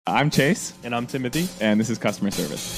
I'm Chase. And I'm Timothy. And this is Customer Service.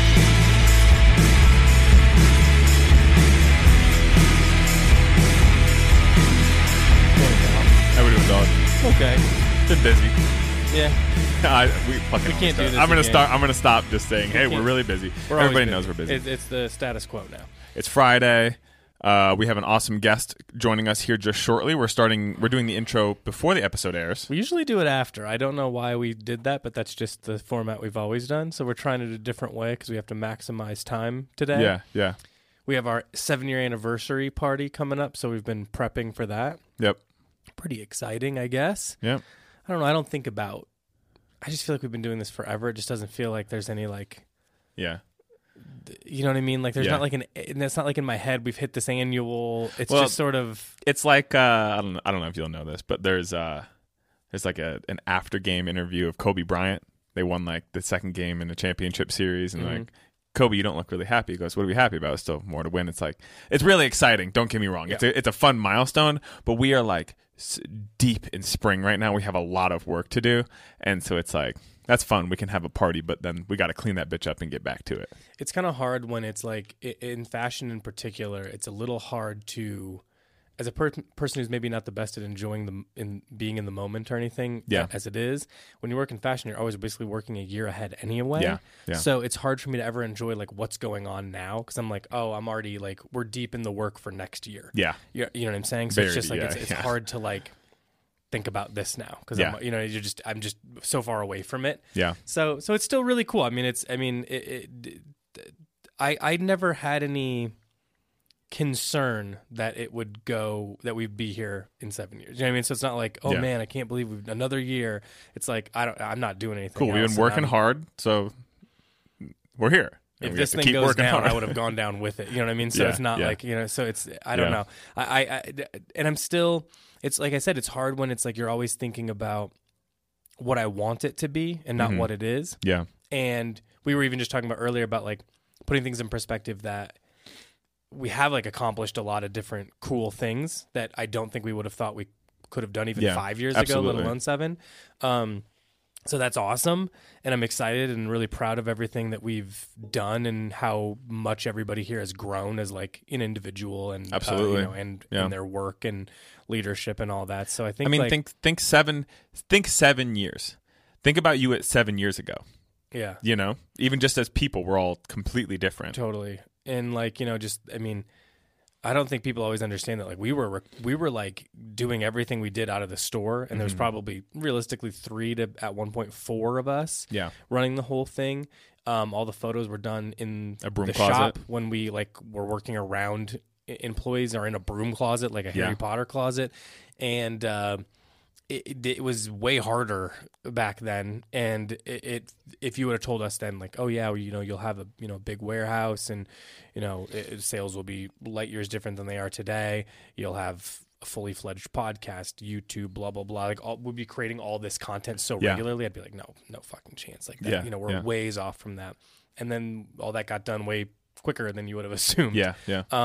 How we doing, dog? Okay. Been busy. Yeah. We can't do this I'm again. gonna stop just saying, hey, we're really busy. Everybody knows we're busy. It's the status quo now. It's Friday. We have an awesome guest joining us here just shortly. We're doing the intro before the episode airs. We usually do it after. I don't know why we did that, but that's just the format we've always done. So we're trying it a different way because we have to maximize time today. Yeah. We have our 7-year anniversary party coming up, so we've been prepping for that. Yep. Pretty exciting, I guess. Yep. I don't know. I just feel like we've been doing this forever. It just doesn't feel like there's any Yeah. You know what I mean? Like there's not like it's not like in my head we've hit this annual. It's just sort of. It's like I don't know if you'll know this, but there's like an after game interview of Kobe Bryant. They won like the second game in the championship series, and like, Kobe, you don't look really happy. He goes, what are we happy about? It's still more to win. It's like, it's really exciting. Don't get me wrong. Yeah. It's a fun milestone, but we are like deep in spring right now. We have a lot of work to do, and so it's like. That's fun. We can have a party, but then we got to clean that bitch up and get back to it. It's kind of hard when it's like in fashion in particular. It's a little hard to, as a person who's maybe not the best at enjoying being in the moment or anything. Yeah. As it is, when you work in fashion, you're always basically working a year ahead anyway. Yeah. So it's hard for me to ever enjoy like what's going on now because I'm like, oh, I'm already like we're deep in the work for next year. Yeah. You know what I'm saying? So it's just like it's hard to like. Think about this now because I'm just so far away from it. Yeah. So it's still really cool. I mean, I never had any concern that we'd be here in 7 years. You know what I mean? So it's not like, oh man, I can't believe we've another year. It's like I'm not doing anything. Cool. We've been working hard, so we're here. If this thing goes down, I would have gone down with it. You know what I mean? So it's not like, so it's, I don't know. And I'm still, it's like I said, it's hard when it's like you're always thinking about what I want it to be and not what it is. Yeah. And we were even just talking about earlier about like putting things in perspective that we have like accomplished a lot of different cool things that I don't think we would have thought we could have done even 5 years ago, let alone 7. So that's awesome, and I'm excited and really proud of everything that we've done and how much everybody here has grown as like an individual and absolutely, and their work and leadership and all that. So I think, think 7 years. Think about you at 7 years ago. Yeah, even just as people, we're all completely different. Totally, and like I don't think people always understand that. Like we were like doing everything we did out of the store, and there was probably realistically 3 to at one point 4 of us. Running the whole thing. All the photos were done in a broom the closet shop when we like were working around employees or in a broom closet, like a Harry Potter closet, and it was way harder back then. And if you would have told us then, like, oh yeah, you'll have a big warehouse and sales will be light years different than they are today. You'll have a fully fledged podcast, YouTube, blah blah blah. Like we'll be creating all this content so regularly. I'd be like, no fucking chance. Like that. We're ways off from that. And then all that got done way quicker than you would have assumed. Yeah.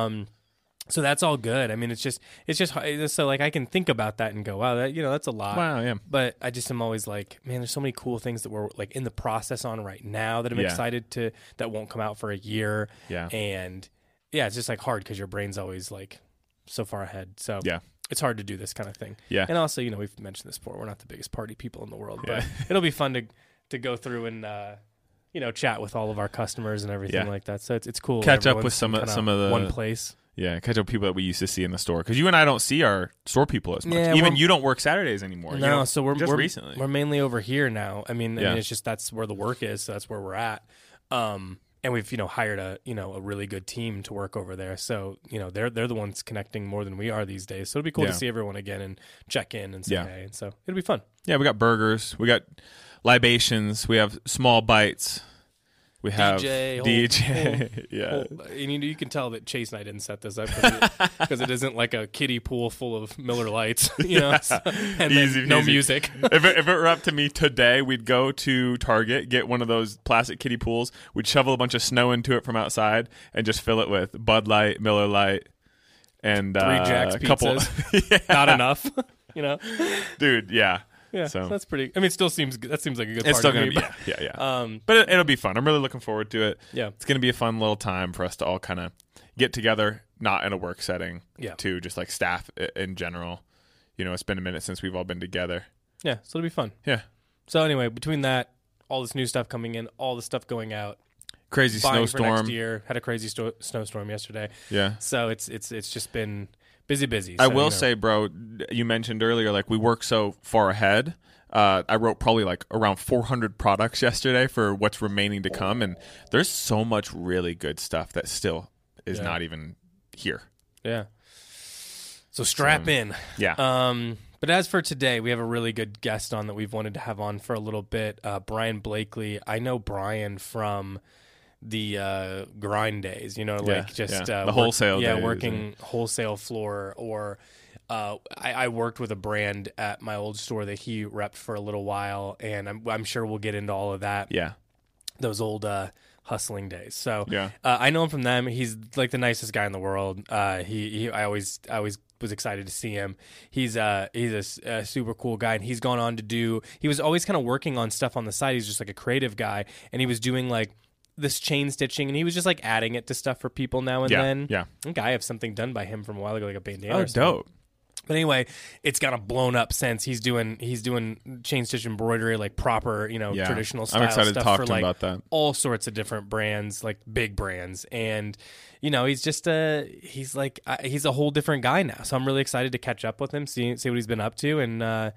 So that's all good. I mean, it's just so like I can think about that and go, wow, that that's a lot. Wow, yeah. But I just am always like, man, there's so many cool things that we're like in the process on right now that I'm excited to that won't come out for a year. Yeah. And it's just like hard because your brain's always like so far ahead. So it's hard to do this kind of thing. Yeah. And also, we've mentioned this before. We're not the biggest party people in the world, but it'll be fun to go through and chat with all of our customers and everything like that. So it's cool. Catch up with some of the one place. Yeah, catch up with people that we used to see in the store because you and I don't see our store people as much. Yeah, even you don't work Saturdays anymore. No, so we're recently we're mainly over here now. I mean, it's just that's where the work is, so that's where we're at. And we've hired a really good team to work over there. So they're the ones connecting more than we are these days. So it'll be cool to see everyone again and check in and say hey. And so it'll be fun. Yeah, we got burgers, we got libations, we have small bites. We have DJ. Yeah. And you can tell that Chase and I didn't set this up because it isn't like a kiddie pool full of Miller Lights, and easy, no music. If it were up to me today, we'd go to Target, get one of those plastic kiddie pools. We'd shovel a bunch of snow into it from outside and just fill it with Bud Light, Miller Light, and 3 Jack's a couple. Pizzas. Not enough, Dude, yeah. Yeah, So that's pretty. I mean, it still seems good. That seems like a good. it's party still going to to me, be, yeah. But it'll be fun. I'm really looking forward to it. Yeah. It's going to be a fun little time for us to all kind of get together, not in a work setting, to just like staff in general. You know, it's been a minute since we've all been together. Yeah, so it'll be fun. Yeah. So anyway, between that, all this new stuff coming in, all the stuff going out, crazy snowstorm. For next year, had a crazy snowstorm yesterday. Yeah. So it's just been busy. I so, will say, bro, you mentioned earlier, like we work so far ahead. I wrote probably like around 400 products yesterday for what's remaining to come, and there's so much really good stuff that still is not even here. Yeah. So strap in. Yeah. But as for today, we have a really good guest on that we've wanted to have on for a little bit. Brian Blakely. I know Brian from the grind days, you know, like the wholesale days, working wholesale floor, or I worked with a brand at my old store that he repped for a little while, and I'm sure we'll get into all of that. Yeah. Those old hustling days. So yeah. I know him from them. He's like the nicest guy in the world. I always was excited to see him. He's a super cool guy, and he's gone on to do. He was always kind of working on stuff on the side. He's just like a creative guy, and he was doing like this chain stitching, and he was just like adding it to stuff for people now and then. Yeah. I think I have something done by him from a while ago, like a bandana. Oh, dope. But anyway, it's kind of blown up since he's doing chain stitch embroidery, like proper, traditional style. I'm excited stuff to talk for to him like about that. All sorts of different brands, like big brands, and he's just he's a whole different guy now. So I'm really excited to catch up with him, see what he's been up to, and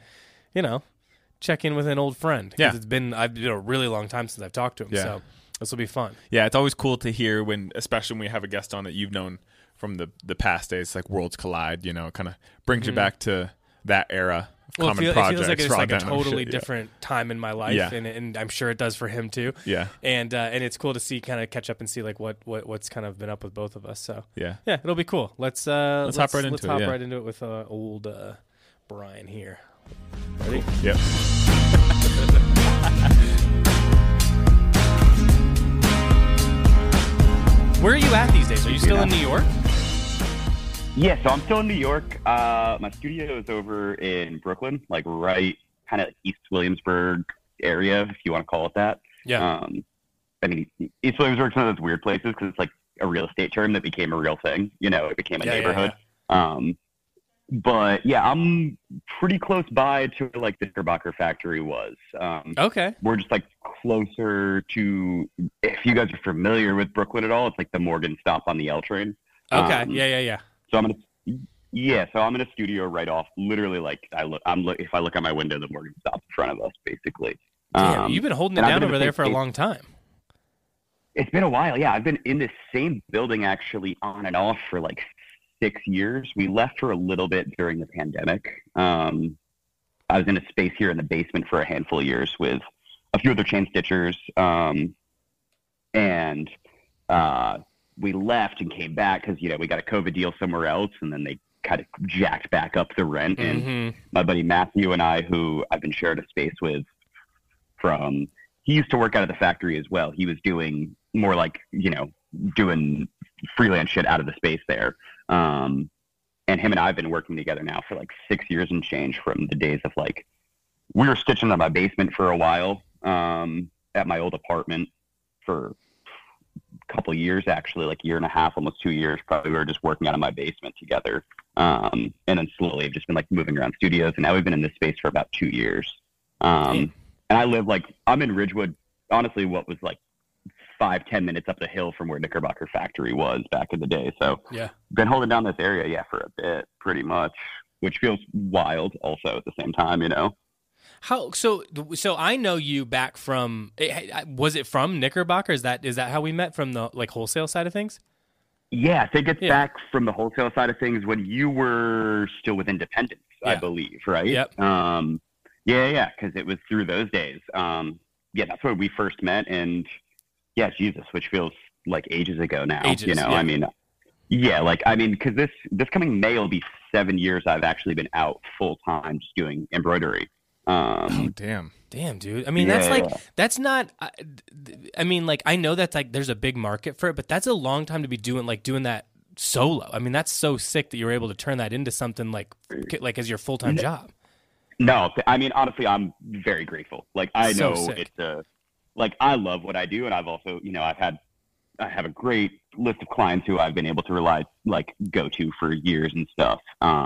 check in with an old friend. Yeah, I've been a really long time since I've talked to him. Yeah. So this will be fun. Yeah, it's always cool to hear especially when we have a guest on that you've known from the past days, like Worlds Collide, kind of brings you back to that era of common projects. It feels like it's like a totally shit, different time in my life, and I'm sure it does for him too. Yeah. And it's cool to see, kind of catch up and see like what's kind of been up with both of us. So yeah, it'll be cool. Let's hop right into it. Right into it with old Brian here. Ready? Cool. Yep. Where are you at these days? Are you still in New York? Yeah, so I'm still in New York. My studio is over in Brooklyn, like right kind of East Williamsburg area, if you want to call it that. Yeah. I mean, East Williamsburg's one of those weird places because it's like a real estate term that became a real thing. It became a neighborhood. Yeah. But yeah, I'm pretty close by to where like the Knickerbocker factory was. Okay. We're just like closer to, if you guys are familiar with Brooklyn at all, it's like the Morgan stop on the L train. Okay. Yeah. So I'm in a studio right off. Literally, like if I look out my window, the Morgan stop in front of us, basically. Damn, you've been holding it down over there for a long time. It's been a while. Yeah, I've been in this same building actually on and off for like 6 years. We left for a little bit during the pandemic. I was in a space here in the basement for a handful of years with a few other chain stitchers. And we left and came back because, we got a COVID deal somewhere else, and then they kind of jacked back up the rent. Mm-hmm. And my buddy Matthew and I, who I've been sharing a space with he used to work out of the factory as well. He was doing more like, doing freelance shit out of the space there. And him and I have been working together now for like 6 years and change, from the days of like, we were stitching in my basement for a while, at my old apartment for a couple of years, actually, like a year and a half, almost 2 years. Probably we were just working out of my basement together. And then slowly I've just been like moving around studios, and now we've been in this space for about 2 years. And I live I'm in Ridgewood, honestly, what was like 5-10 minutes up the hill from where Knickerbocker factory was back in the day. So yeah, been holding down this area, for a bit, pretty much, which feels wild also at the same time, How so I know you back from, was it from Knickerbocker? Is that how we met, from the like wholesale side of things? Yeah, I think it's back from the wholesale side of things when you were still with Independence, I believe, right? Yep. Yeah, because it was through those days. That's where we first met, and yeah, Jesus, which feels like ages ago now. Because this coming May will be 7 years I've actually been out full time just doing embroidery. Oh, damn, dude. I mean, that's not. I mean, like, I know that's like there's a big market for it, but that's a long time to be doing that solo. I mean, that's so sick that you're able to turn that into something like as your full-time job. No, I mean, honestly, I'm very grateful. Like, I So know sick. like, I love what I do, and I've also, I have a great list of clients who I've been able to go to for years and stuff.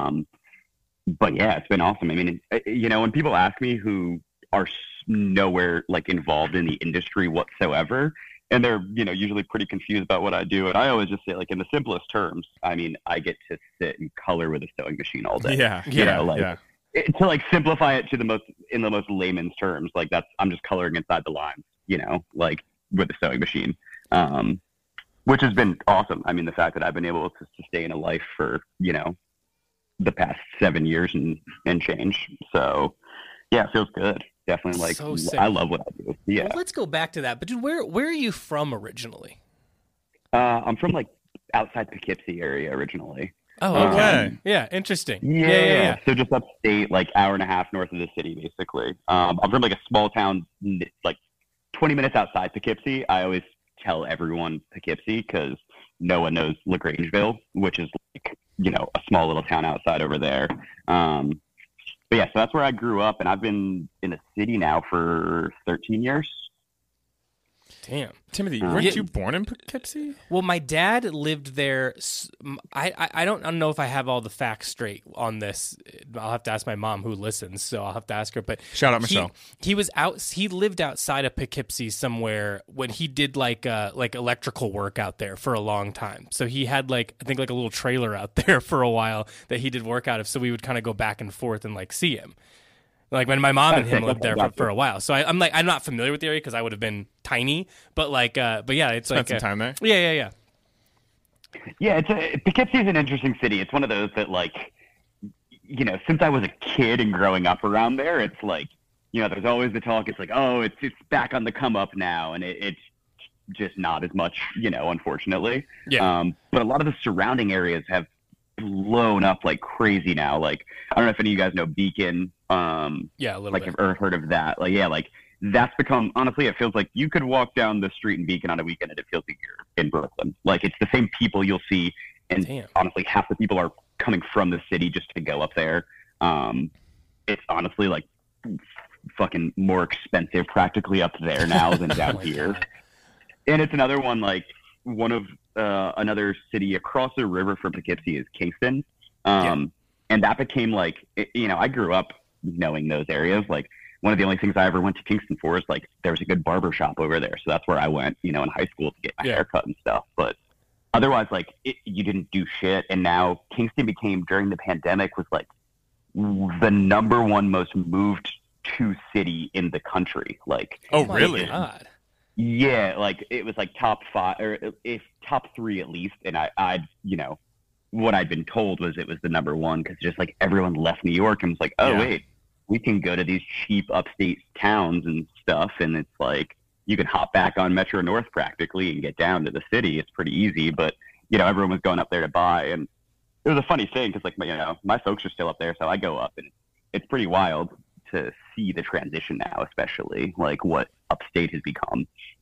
But yeah, it's been awesome. I mean, when people ask me who are nowhere like involved in the industry whatsoever, and they're, usually pretty confused about what I do. And I always just say, like, in the simplest terms, I mean, I get to sit and color with a sewing machine all day. Yeah. To like simplify it to in the most layman's terms, like I'm just coloring inside the lines, like with a sewing machine, which has been awesome. I mean, the fact that I've been able to sustain a life for, the past 7 years and change. So yeah, it feels good. Definitely, like, So sick. I love what I do. Yeah. Well, let's go back to that. But dude, where are you from originally? I'm from like outside Poughkeepsie area originally. Oh, Okay. Yeah, interesting. Yeah. So just upstate, like hour and a half north of the city, basically. I'm from like a small town, like 20 minutes outside Poughkeepsie. I always tell everyone Poughkeepsie because no one knows LaGrangeville, which is like, a small little town outside over there. But yeah, so that's where I grew up, and I've been in the city now for 13 years. Damn. Timothy, weren't you born in Poughkeepsie? Well, my dad lived there. I don't know if I have all the facts straight on this. I'll have to ask my mom, who listens, so I'll have to ask her. But Shout out Michelle. He lived outside of Poughkeepsie somewhere when he did like electrical work out there for a long time. So he had I think a little trailer out there for a while that he did work out of. So we would kind of go back and forth and like see him. Like when my mom and him lived there for a while. So I'm not familiar with the area because I would have been tiny, but yeah, it's Spent some time there. Yeah. Yeah, Poughkeepsie is an interesting city. It's one of those that, like, since I was a kid and growing up around there, it's like, there's always the talk. It's like, oh, it's back on the come up now, and it's just not as much, unfortunately. Yeah. But a lot of the surrounding areas have blown up like crazy now. Like, I don't know if any of you guys know Beacon. Yeah, a little like bit. I've heard of that. Like, yeah, like that's become, honestly, it feels like you could walk down the street in Beacon on a weekend and it feels like you're in Brooklyn. Like, it's the same people you'll see, and Damn. honestly, half the people are coming from the city just to go up there. It's honestly like fucking more expensive practically up there now than down my here. God. And it's another one, like one of another city across the river from Poughkeepsie is Kingston. And that became like, I grew up knowing those areas. Like, one of the only things I ever went to Kingston for is like there was a good barber shop over there, so that's where I went, in high school to get my haircut and stuff. But otherwise, like, you didn't do shit. And now Kingston became, during the pandemic, was like the number one most moved to city in the country. Like, Oh, really? God. yeah, like it was like top 5 or if top 3 at least. And I what I'd been told was it was the number one because just like everyone left New York and was like, oh, wait, we can go to these cheap upstate towns and stuff. And it's like, you can hop back on Metro North practically and get down to the city. It's pretty easy, but everyone was going up there to buy. And it was a funny thing because, like, my folks are still up there. So I go up, and it's pretty wild to see the transition now, especially like what upstate has become.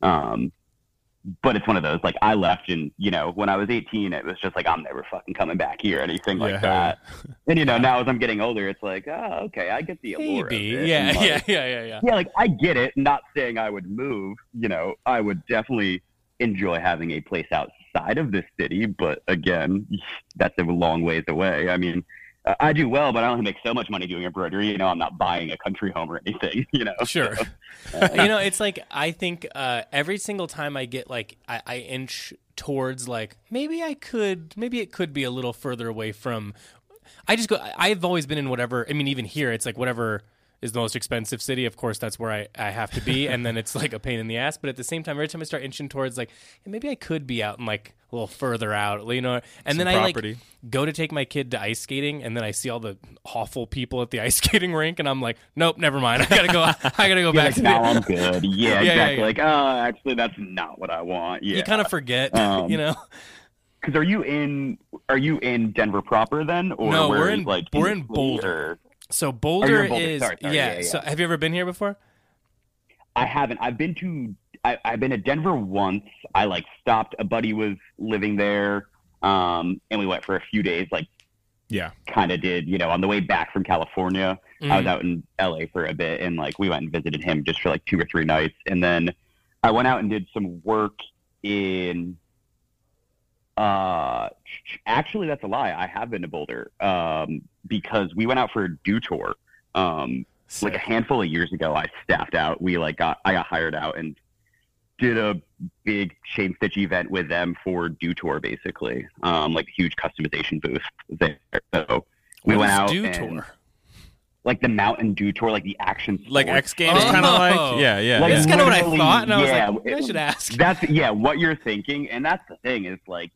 But it's one of those, like, I left and, when I was 18, it was just like, I'm never fucking coming back here or anything like that. And, now as I'm getting older, it's like, oh, okay, I get the allure of it. Yeah, And, like, yeah. Yeah, like, I get it. Not saying I would move, I would definitely enjoy having a place outside of this city. But again, that's a long ways away. I mean, I do well, but I only make so much money doing embroidery. I'm not buying a country home or anything, Sure. So, It's like, I think every single time I get like, I inch towards like, maybe it could be a little further away from, I've always been in whatever, I mean, even here, it's like whatever is the most expensive city. Of course, that's where I have to be. And then it's like a pain in the ass. But at the same time, every time I start inching towards like, hey, maybe I could be out in like a little further out, and Some then property. I like go to take my kid to ice skating. And then I see all the awful people at the ice skating rink. And I'm like, nope, never mind. I gotta go back to now I'm good. Yeah, exactly. yeah. Like, oh, actually, that's not what I want. Yeah. You kind of forget, Because are you in Denver proper then, or No, where, we're in like Boulder. So Oh, Boulder you're in Boulder. is Sorry, yeah. So have you ever been here before? I haven't. I've been to Denver once. I like stopped. A buddy was living there, and we went for a few days, like Yeah. kind of did, on the way back from California. I was out in LA for a bit, and like we went and visited him just for like 2 or 3 nights. And then I went out and did some work in, actually that's a lie. I have been to Boulder, because we went out for a Dew Tour. Like a handful of years ago, I staffed out. I got hired out and did a big Shane Stitch event with them for Dew Tour, basically, like a huge customization booth there. So we went out Dew Tour? Like the Mountain Dew Tour, like the action sport. Like X Games, kind of like, yeah. Like, That's kind of what I literally, thought, and I was yeah, like, maybe I should ask. That's what you're thinking, and that's the thing is like,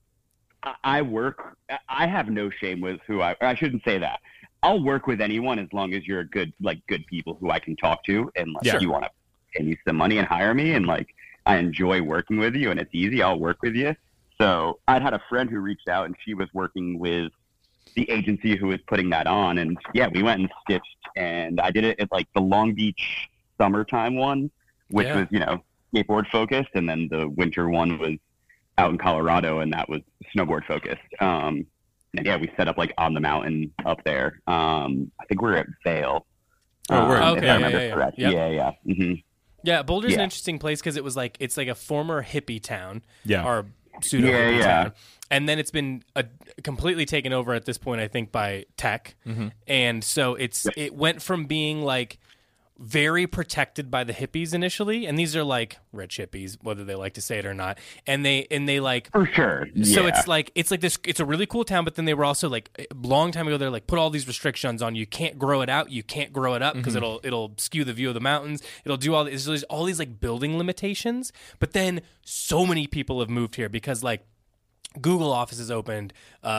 I have no shame with who I shouldn't say that. I'll work with anyone as long as you're good people who I can talk to, and like you want to pay me some money and hire me, and like I enjoy working with you and it's easy, I'll work with you. So I'd had a friend who reached out and she was working with the agency who was putting that on, and we went and stitched, and I did it at like the Long Beach summertime one, which was, skateboard focused, and then the winter one was out in Colorado, and that was snowboard focused. And we set up like on the mountain up there. I think we're at Vail. Okay. If I remember correct. Yep. Yeah. Mm-hmm. Yeah, Boulder's an interesting place because it's like a former hippie town, or pseudo hippie town, and then it's been completely taken over at this point, I think, by tech, and so it went from being like very protected by the hippies initially, and these are like rich hippies, whether they like to say it or not, and they like for sure. So it's like this. It's a really cool town, but then they were also like a long time ago. They're like put all these restrictions on you can't grow it out, you can't grow it up because it'll skew the view of the mountains. It'll do all these. There's all these like building limitations. But then so many people have moved here because like Google offices opened,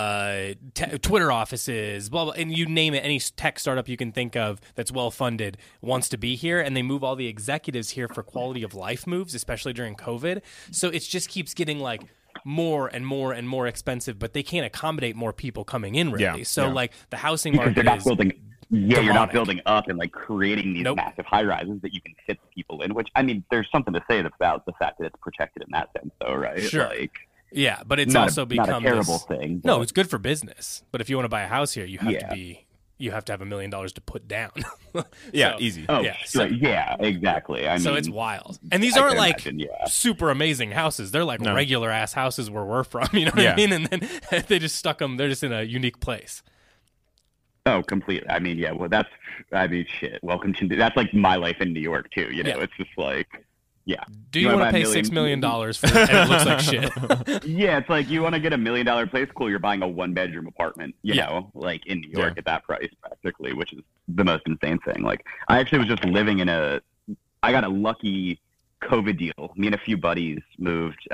Twitter offices, blah, blah, and you name it, any tech startup you can think of that's well-funded wants to be here, and they move all the executives here for quality of life moves, especially during COVID. So it just keeps getting like more and more and more expensive, but they can't accommodate more people coming in, really. Like the housing market they're not is building. demonic. You're not building up and like creating these massive high rises that you can fit people in, which I mean, there's something to say about the fact that it's protected in that sense, though, right? Sure. Like, yeah, but it's not also become not a terrible thing. No, it's good for business. But if you want to buy a house here, you have to have $1 million to put down. Easy. Oh, exactly. I mean, so it's wild. And these aren't like super amazing houses. They're like regular ass houses where we're from. You know what I mean? And then they just stuck them. They're just in a unique place. Oh, completely. I mean, shit. Welcome to that's like my life in New York too. It's just like. Yeah. Do you want to pay $6 million for it and it looks like shit? Yeah, it's like you want to get $1 million place. Cool, you're buying a 1-bedroom apartment, you know, like in New York at that price practically, which is the most insane thing. Like I actually was just living I got a lucky COVID deal. Me and a few buddies moved.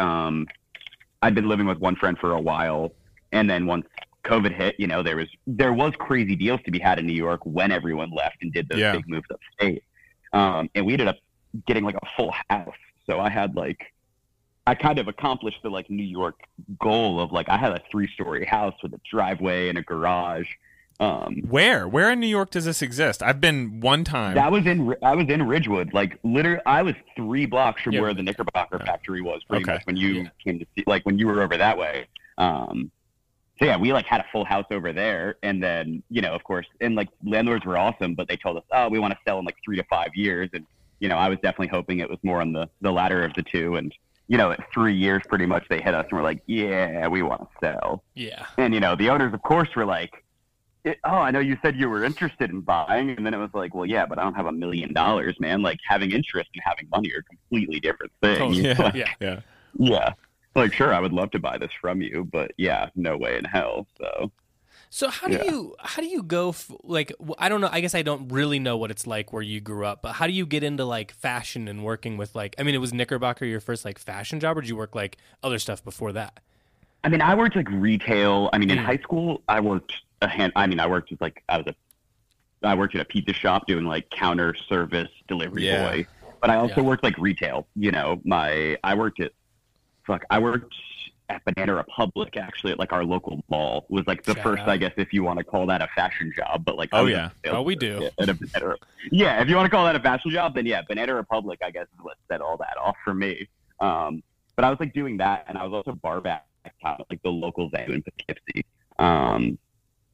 I'd been living with one friend for a while, and then once COVID hit, there was crazy deals to be had in New York when everyone left and did those big moves upstate. And we ended up getting like a full house. So I kind of accomplished the like New York goal of like I had a 3-story house with a driveway and a garage. Where in New York does this exist? I've been one time. I was in Ridgewood. Like literally, I was 3 blocks from where the Knickerbocker factory was. Pretty much when you came to see, like when you were over that way. So yeah, we like had a full house over there, and then of course, and like landlords were awesome, but they told us, oh, we want to sell in like 3 to 5 years, and I was definitely hoping it was more on the latter of the two. And, at 3 years, pretty much they hit us and were like, yeah, we want to sell. Yeah. And, the owners, of course, were like, I know you said you were interested in buying. And then it was like, well, yeah, but I don't have $1 million, man. Like having interest and having money are completely different things. Yeah. Like, sure, I would love to buy this from you, but yeah, no way in hell. So how do you go I don't know, I guess I don't really know what it's like where you grew up, but how do you get into like fashion and working with like, I mean, it was Knickerbocker your first like fashion job, or did you work like other stuff before that? I mean, I worked like retail. I mean, in high school, I worked I worked at a pizza shop doing like counter service delivery boy, but I also worked like retail. I worked at Banana Republic, actually, at like our local mall. Was like the first, I guess, if you want to call that a fashion job. But like, we do. If you want to call that a fashion job, then Banana Republic, I guess, is what set all that off for me. But I was like doing that, and I was also bar back at like the local venue in Poughkeepsie.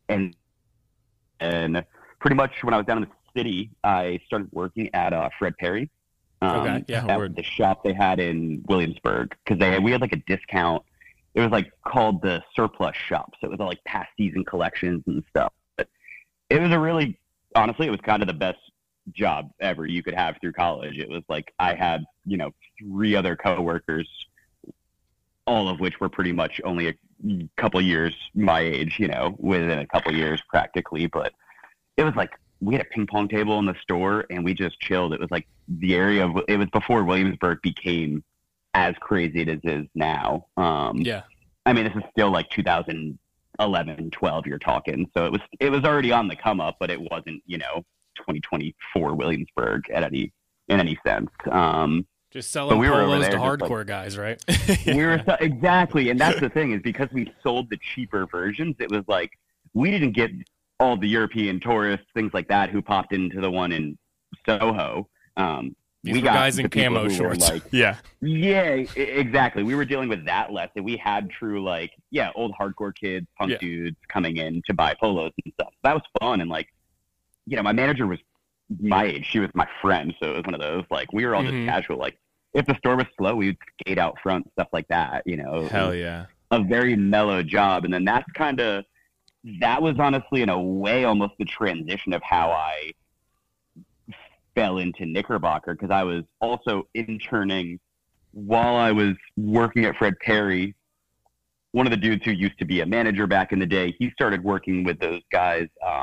And pretty much when I was down in the city, I started working at Fred Perry. Okay, yeah. At the shop they had in Williamsburg, because we had like a discount. It was like called the surplus shop, so it was all like past season collections and stuff. But it was honestly, it was kind of the best job ever you could have through college. It was like I had 3 other coworkers, all of which were pretty much only a couple years my age, within a couple years practically. But it was like we had a ping pong table in the store and we just chilled. It was like it was before Williamsburg became as crazy as it is now. Yeah. I mean, this is still like 2011, 12 you're talking. So it was already on the come up, but it wasn't, 2024 Williamsburg in any sense. Just selling polos to hardcore guys, right? Exactly. And that's the thing, is because we sold the cheaper versions, it was like we didn't get all the European tourists, things like that, who popped into the one in Soho. We got guys in camo shorts. Yeah, exactly. We were dealing with that less, and we had true old hardcore kids, punk dudes coming in to buy polos and stuff. That was fun, and my manager was my age. She was my friend, so it was one of those we were all just casual. If the store was slow, we'd skate out front, stuff like that. Hell yeah, a very mellow job. And then that was honestly in a way almost the transition of how I fell into Knickerbocker, because I was also interning while I was working at Fred Perry. One of the dudes who used to be a manager back in the day, he started working with those guys.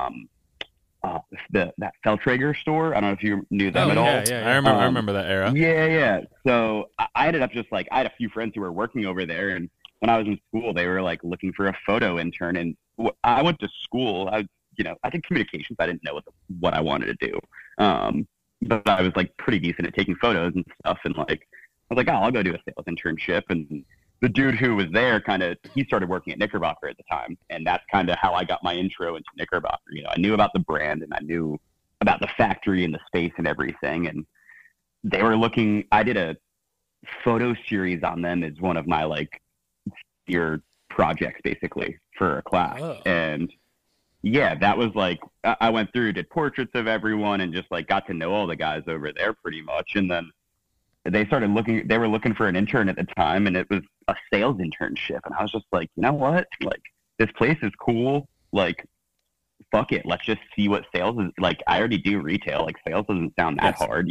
That Feltrager store. I don't know if you knew them at all. Yeah. I remember that era. Yeah. So I ended up I had a few friends who were working over there, and when I was in school, they were looking for a photo intern. And I went to school. I did communications. I didn't know what I wanted to do. But I was pretty decent at taking photos and stuff. And I was like, oh, I'll go do a sales internship. And the dude who was there he started working at Knickerbocker at the time. And that's kind of how I got my intro into Knickerbocker. I knew about the brand and I knew about the factory and the space and everything. And they were I did a photo series on them as one of my year projects basically for a class. Oh. And yeah, that was I went through, did portraits of everyone and just got to know all the guys over there pretty much. And then they were looking for an intern at the time, and it was a sales internship. And I was just like, you know what? This place is cool. Fuck it. Let's just see what sales is I already do retail. Sales doesn't sound that hard,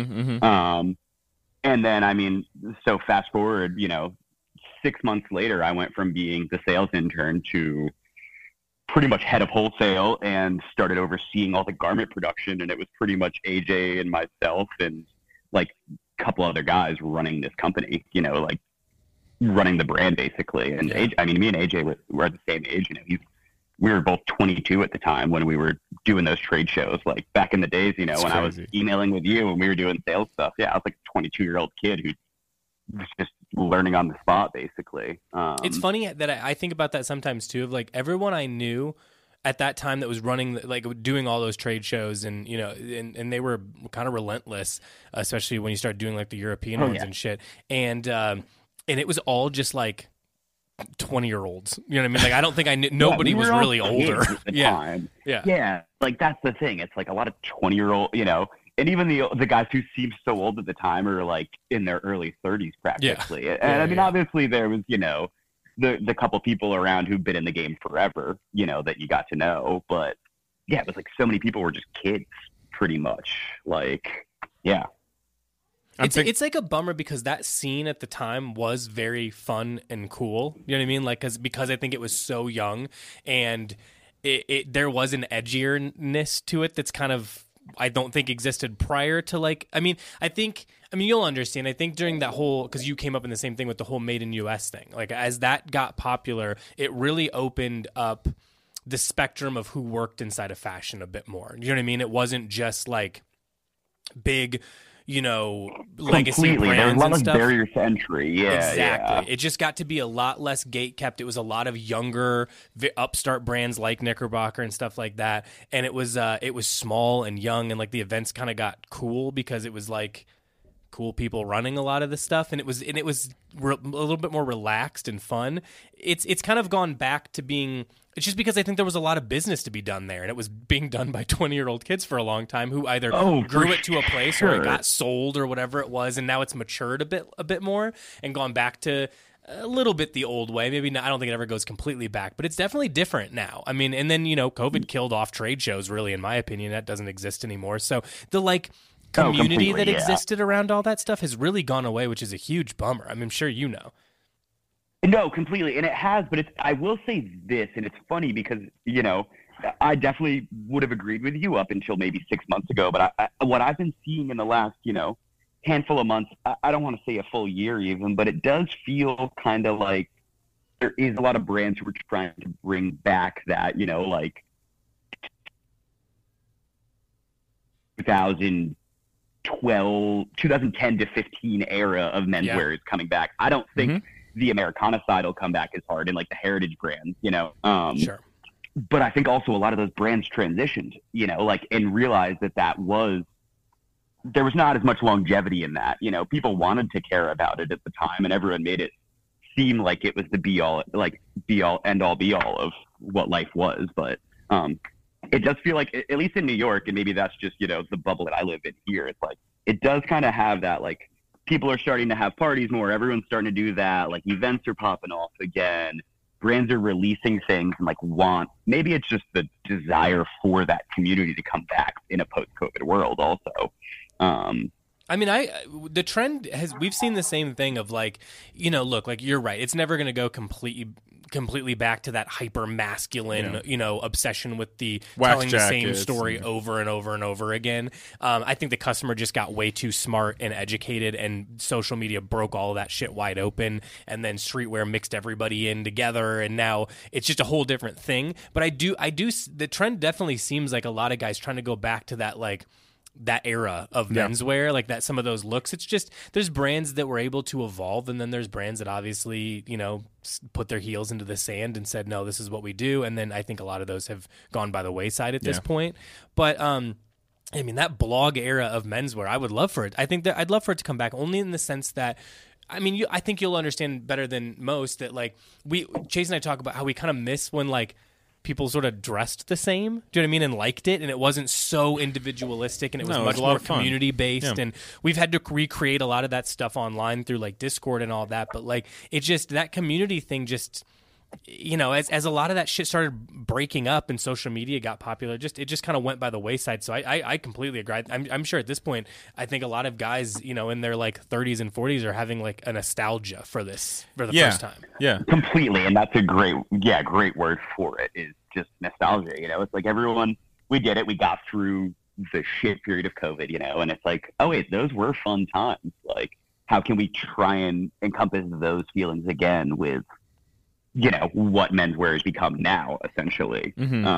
And then, so fast forward, 6 months later, I went from being the sales intern to pretty much head of wholesale and started overseeing all the garment production. And it was pretty much AJ and myself and a couple other guys running this company, running the brand basically. And AJ, me and AJ were at the same age. We were both 22 at the time when we were doing those trade shows. Back in the days, when I was emailing with you and we were doing sales stuff. Yeah, I was a 22-year-old kid who was just learning on the spot basically. It's funny that I think about that sometimes too, of everyone I knew at that time that was running, doing all those trade shows, and and they were kind of relentless, especially when you start doing the European ones and shit. And it was all just 20-year-olds. You know what I mean? I don't think I knew, nobody was really older. At the time. Yeah. That's the thing. It's a lot of 20-year-old, and even the guys who seemed so old at the time are in their early 30s practically. Yeah. And obviously there was, the couple people around who've been in the game forever, that you got to know. But yeah, it was so many people were just kids pretty much. Yeah. It's a bummer because that scene at the time was very fun and cool. You know what I mean? Because I think it was so young, and there was an edgierness to it that's kind of, I don't think existed prior to you'll understand. I think during that whole, because you came up in the same thing with the whole Made in US thing, as that got popular, it really opened up the spectrum of who worked inside of fashion a bit more. You know what I mean? It wasn't just big, legacy brands and stuff. Barriers to entry. Yeah, exactly. Yeah. It just got to be a lot less gate kept. It was a lot of younger, upstart brands like Knickerbocker and stuff like that. And it was small and young, and the events kind of got cool because it was cool people running a lot of the stuff, and it was a little bit more relaxed and fun. It's kind of gone back to being. It's just because I think there was a lot of business to be done there, and it was being done by 20-year-old kids for a long time who either grew it to a place or it got sold or whatever it was, and now it's matured a bit more and gone back to a little bit the old way. Maybe not, I don't think it ever goes completely back, but it's definitely different now. I mean, and then, COVID killed off trade shows, really, in my opinion. That doesn't exist anymore. So the community that existed around all that stuff has really gone away, which is a huge bummer. I mean, I'm sure you know. No, completely. And it has, but I will say this, and it's funny because, I definitely would have agreed with you up until maybe 6 months ago. But what I've been seeing in the last, handful of months, I don't want to say a full year even, but it does feel kind of like there is a lot of brands who are trying to bring back that, 2010 to 15 era of menswear is coming back. I don't think the Americana side will come back as hard in like the heritage brands, Sure. But I think also a lot of those brands transitioned, and realized that there was not as much longevity in that. People wanted to care about it at the time, and everyone made it seem like it was the be all, end all be all of what life was. But it does feel like, at least in New York, and maybe that's just, the bubble that I live in here, it's like, it does kind of have that, like, people are starting to have parties more. Everyone's starting to do that. Like, events are popping off again. Brands are releasing things and maybe it's just the desire for that community to come back in a post-COVID world also. I mean, the trend we've seen the same thing of look, you're right. It's never going to go completely back to that hyper masculine, obsession with the telling the same story over and over and over again. I think the customer just got way too smart and educated, and social media broke all of that shit wide open, and then streetwear mixed everybody in together, and now it's just a whole different thing. But I do, the trend definitely seems like a lot of guys trying to go back to that, that era of menswear, like that, some of those looks. It's just, there's brands that were able to evolve, and then there's brands that obviously, put their heels into the sand and said, no, this is what we do. And then I think a lot of those have gone by the wayside at this point. But, I mean, that blog era of menswear, I would love for it. I think that I'd love for it to come back, only in the sense that, I mean, I think you'll understand better than most that, Chase and I talk about how we kind of miss when, people sort of dressed the same, do you know what I mean, and liked it, and it wasn't so individualistic, and it was much more community based, and we've had to recreate a lot of that stuff online through Discord and all that, but it just, that community thing just, as a lot of that shit started breaking up and social media got popular, it just kind of went by the wayside. So I completely agree. I'm sure at this point, I think a lot of guys, in their 30s and 40s are having a nostalgia for this for the first time. Yeah, completely. And that's a great word for it, is just nostalgia. It's like everyone, we get it. We got through the shit period of COVID, and it's like, oh wait, those were fun times. How can we try and encompass those feelings again with, what menswear has become now, essentially.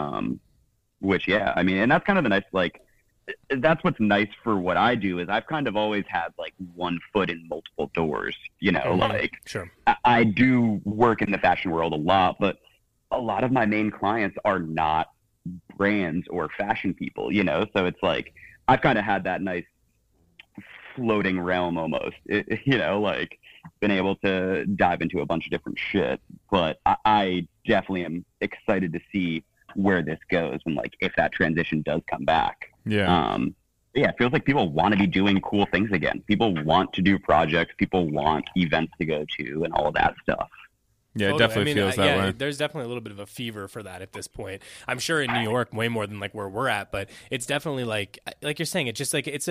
Which, I mean, and that's kind of the nice, that's what's nice for what I do, is I've kind of always had one foot in multiple doors, Sure. I do work in the fashion world a lot, but a lot of my main clients are not brands or fashion people, so it's I've kind of had that nice floating realm almost, been able to dive into a bunch of different shit. But I definitely am excited to see where this goes and if that transition does come back. It feels like people want to be doing cool things again. People want to do projects. People want events to go to and all of that stuff. Yeah, it definitely feels that way. There's definitely a little bit of a fever for that at this point. I'm sure in New York way more than where we're at, but it's definitely like you're saying, it's just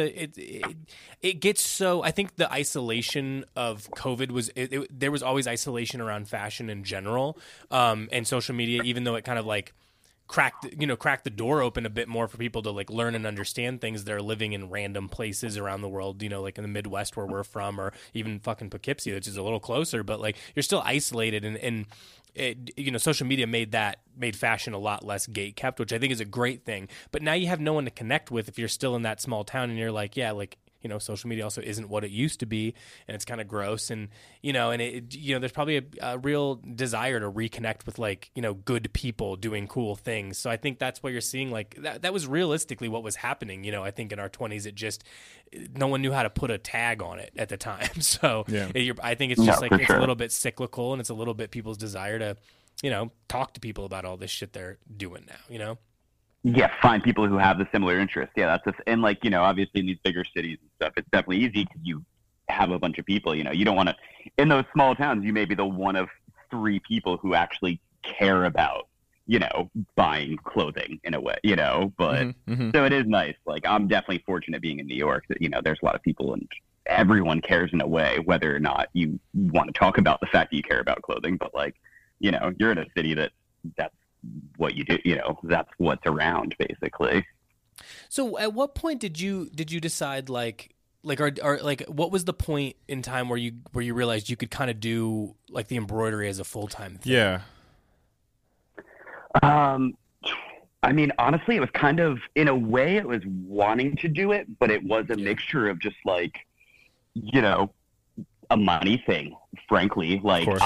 it gets so, I think the isolation of COVID was, there was always isolation around fashion in general, and social media, even though it kind of cracked the door open a bit more for people to learn and understand things. They're living in random places around the world, in the Midwest where we're from, or even fucking Poughkeepsie, which is a little closer, but you're still isolated, and it, social media made fashion a lot less gate kept, which I think is a great thing. But now you have no one to connect with if you're still in that small town, and you're social media also isn't what it used to be, and it's kind of gross. And, there's probably a real desire to reconnect with good people doing cool things. So I think that's what you're seeing. Like that was realistically what was happening. I think in our 20s, no one knew how to put a tag on it at the time. So I think it's just it's a little bit cyclical, and it's a little bit people's desire to, talk to people about all this shit they're doing now, Yeah, find people who have the similar interests. Yeah, and obviously in these bigger cities and stuff, it's definitely easy because you have a bunch of people. You don't want to, in those small towns, you may be the one of 3 people who actually care about, buying clothing in a way, but so it is nice. Like, I'm definitely fortunate being in New York that, there's a lot of people and everyone cares in a way, whether or not you want to talk about the fact that you care about clothing, but you're in a city that's what you do, that's what's around basically. So at what point did you decide what was the point in time where you realized you could kind of do the embroidery as a full-time thing? Yeah. I mean, honestly, it was kind of, in a way, it was wanting to do it, but it was a mixture of just a money thing, frankly.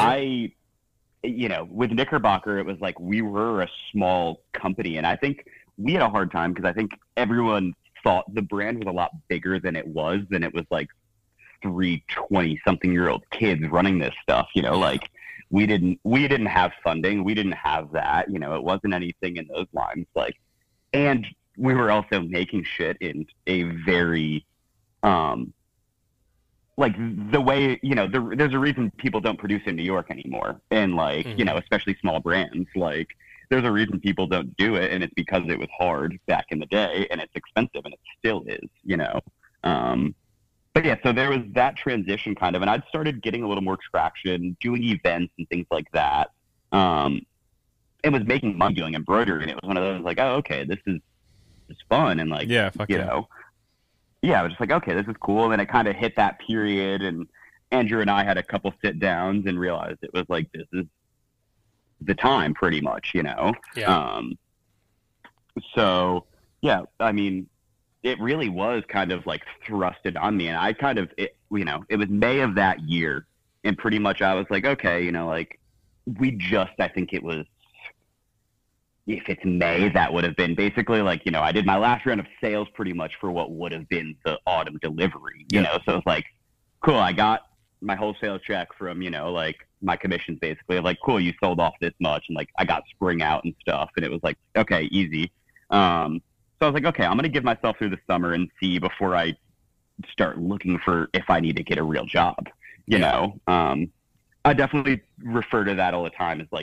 With Knickerbocker, it was we were a small company, and I think we had a hard time because I think everyone thought the brand was a lot bigger than it was 3 20-something-year-old kids running this stuff. We didn't have funding, we didn't have that. It wasn't anything in those lines. And we were also making shit in a very the way, there's a reason people don't produce in New York anymore. And especially small brands, there's a reason people don't do it. And it's because it was hard back in the day, and it's expensive, and it still is, but yeah, so there was that transition kind of, and I'd started getting a little more traction doing events and things like that. It was making money doing embroidery, and it was one of those oh, okay, this is fun. And I was just okay, this is cool. And then it kind of hit that period, and Andrew and I had a couple sit downs and realized it was this is the time pretty much, Yeah. So yeah, I mean, it really was kind of thrusted on me, and I kind of, it was May of that year, and pretty much I was okay, I think it was, if it's May, that would have been basically I did my last round of sales pretty much for what would have been the autumn delivery, so it's cool, I got my wholesale check from, my commissions basically of cool, you sold off this much, and I got spring out and stuff, and it was okay, easy. So I was okay, I'm going to give myself through the summer and see before I start looking for if I need to get a real job, I definitely refer to that all the time as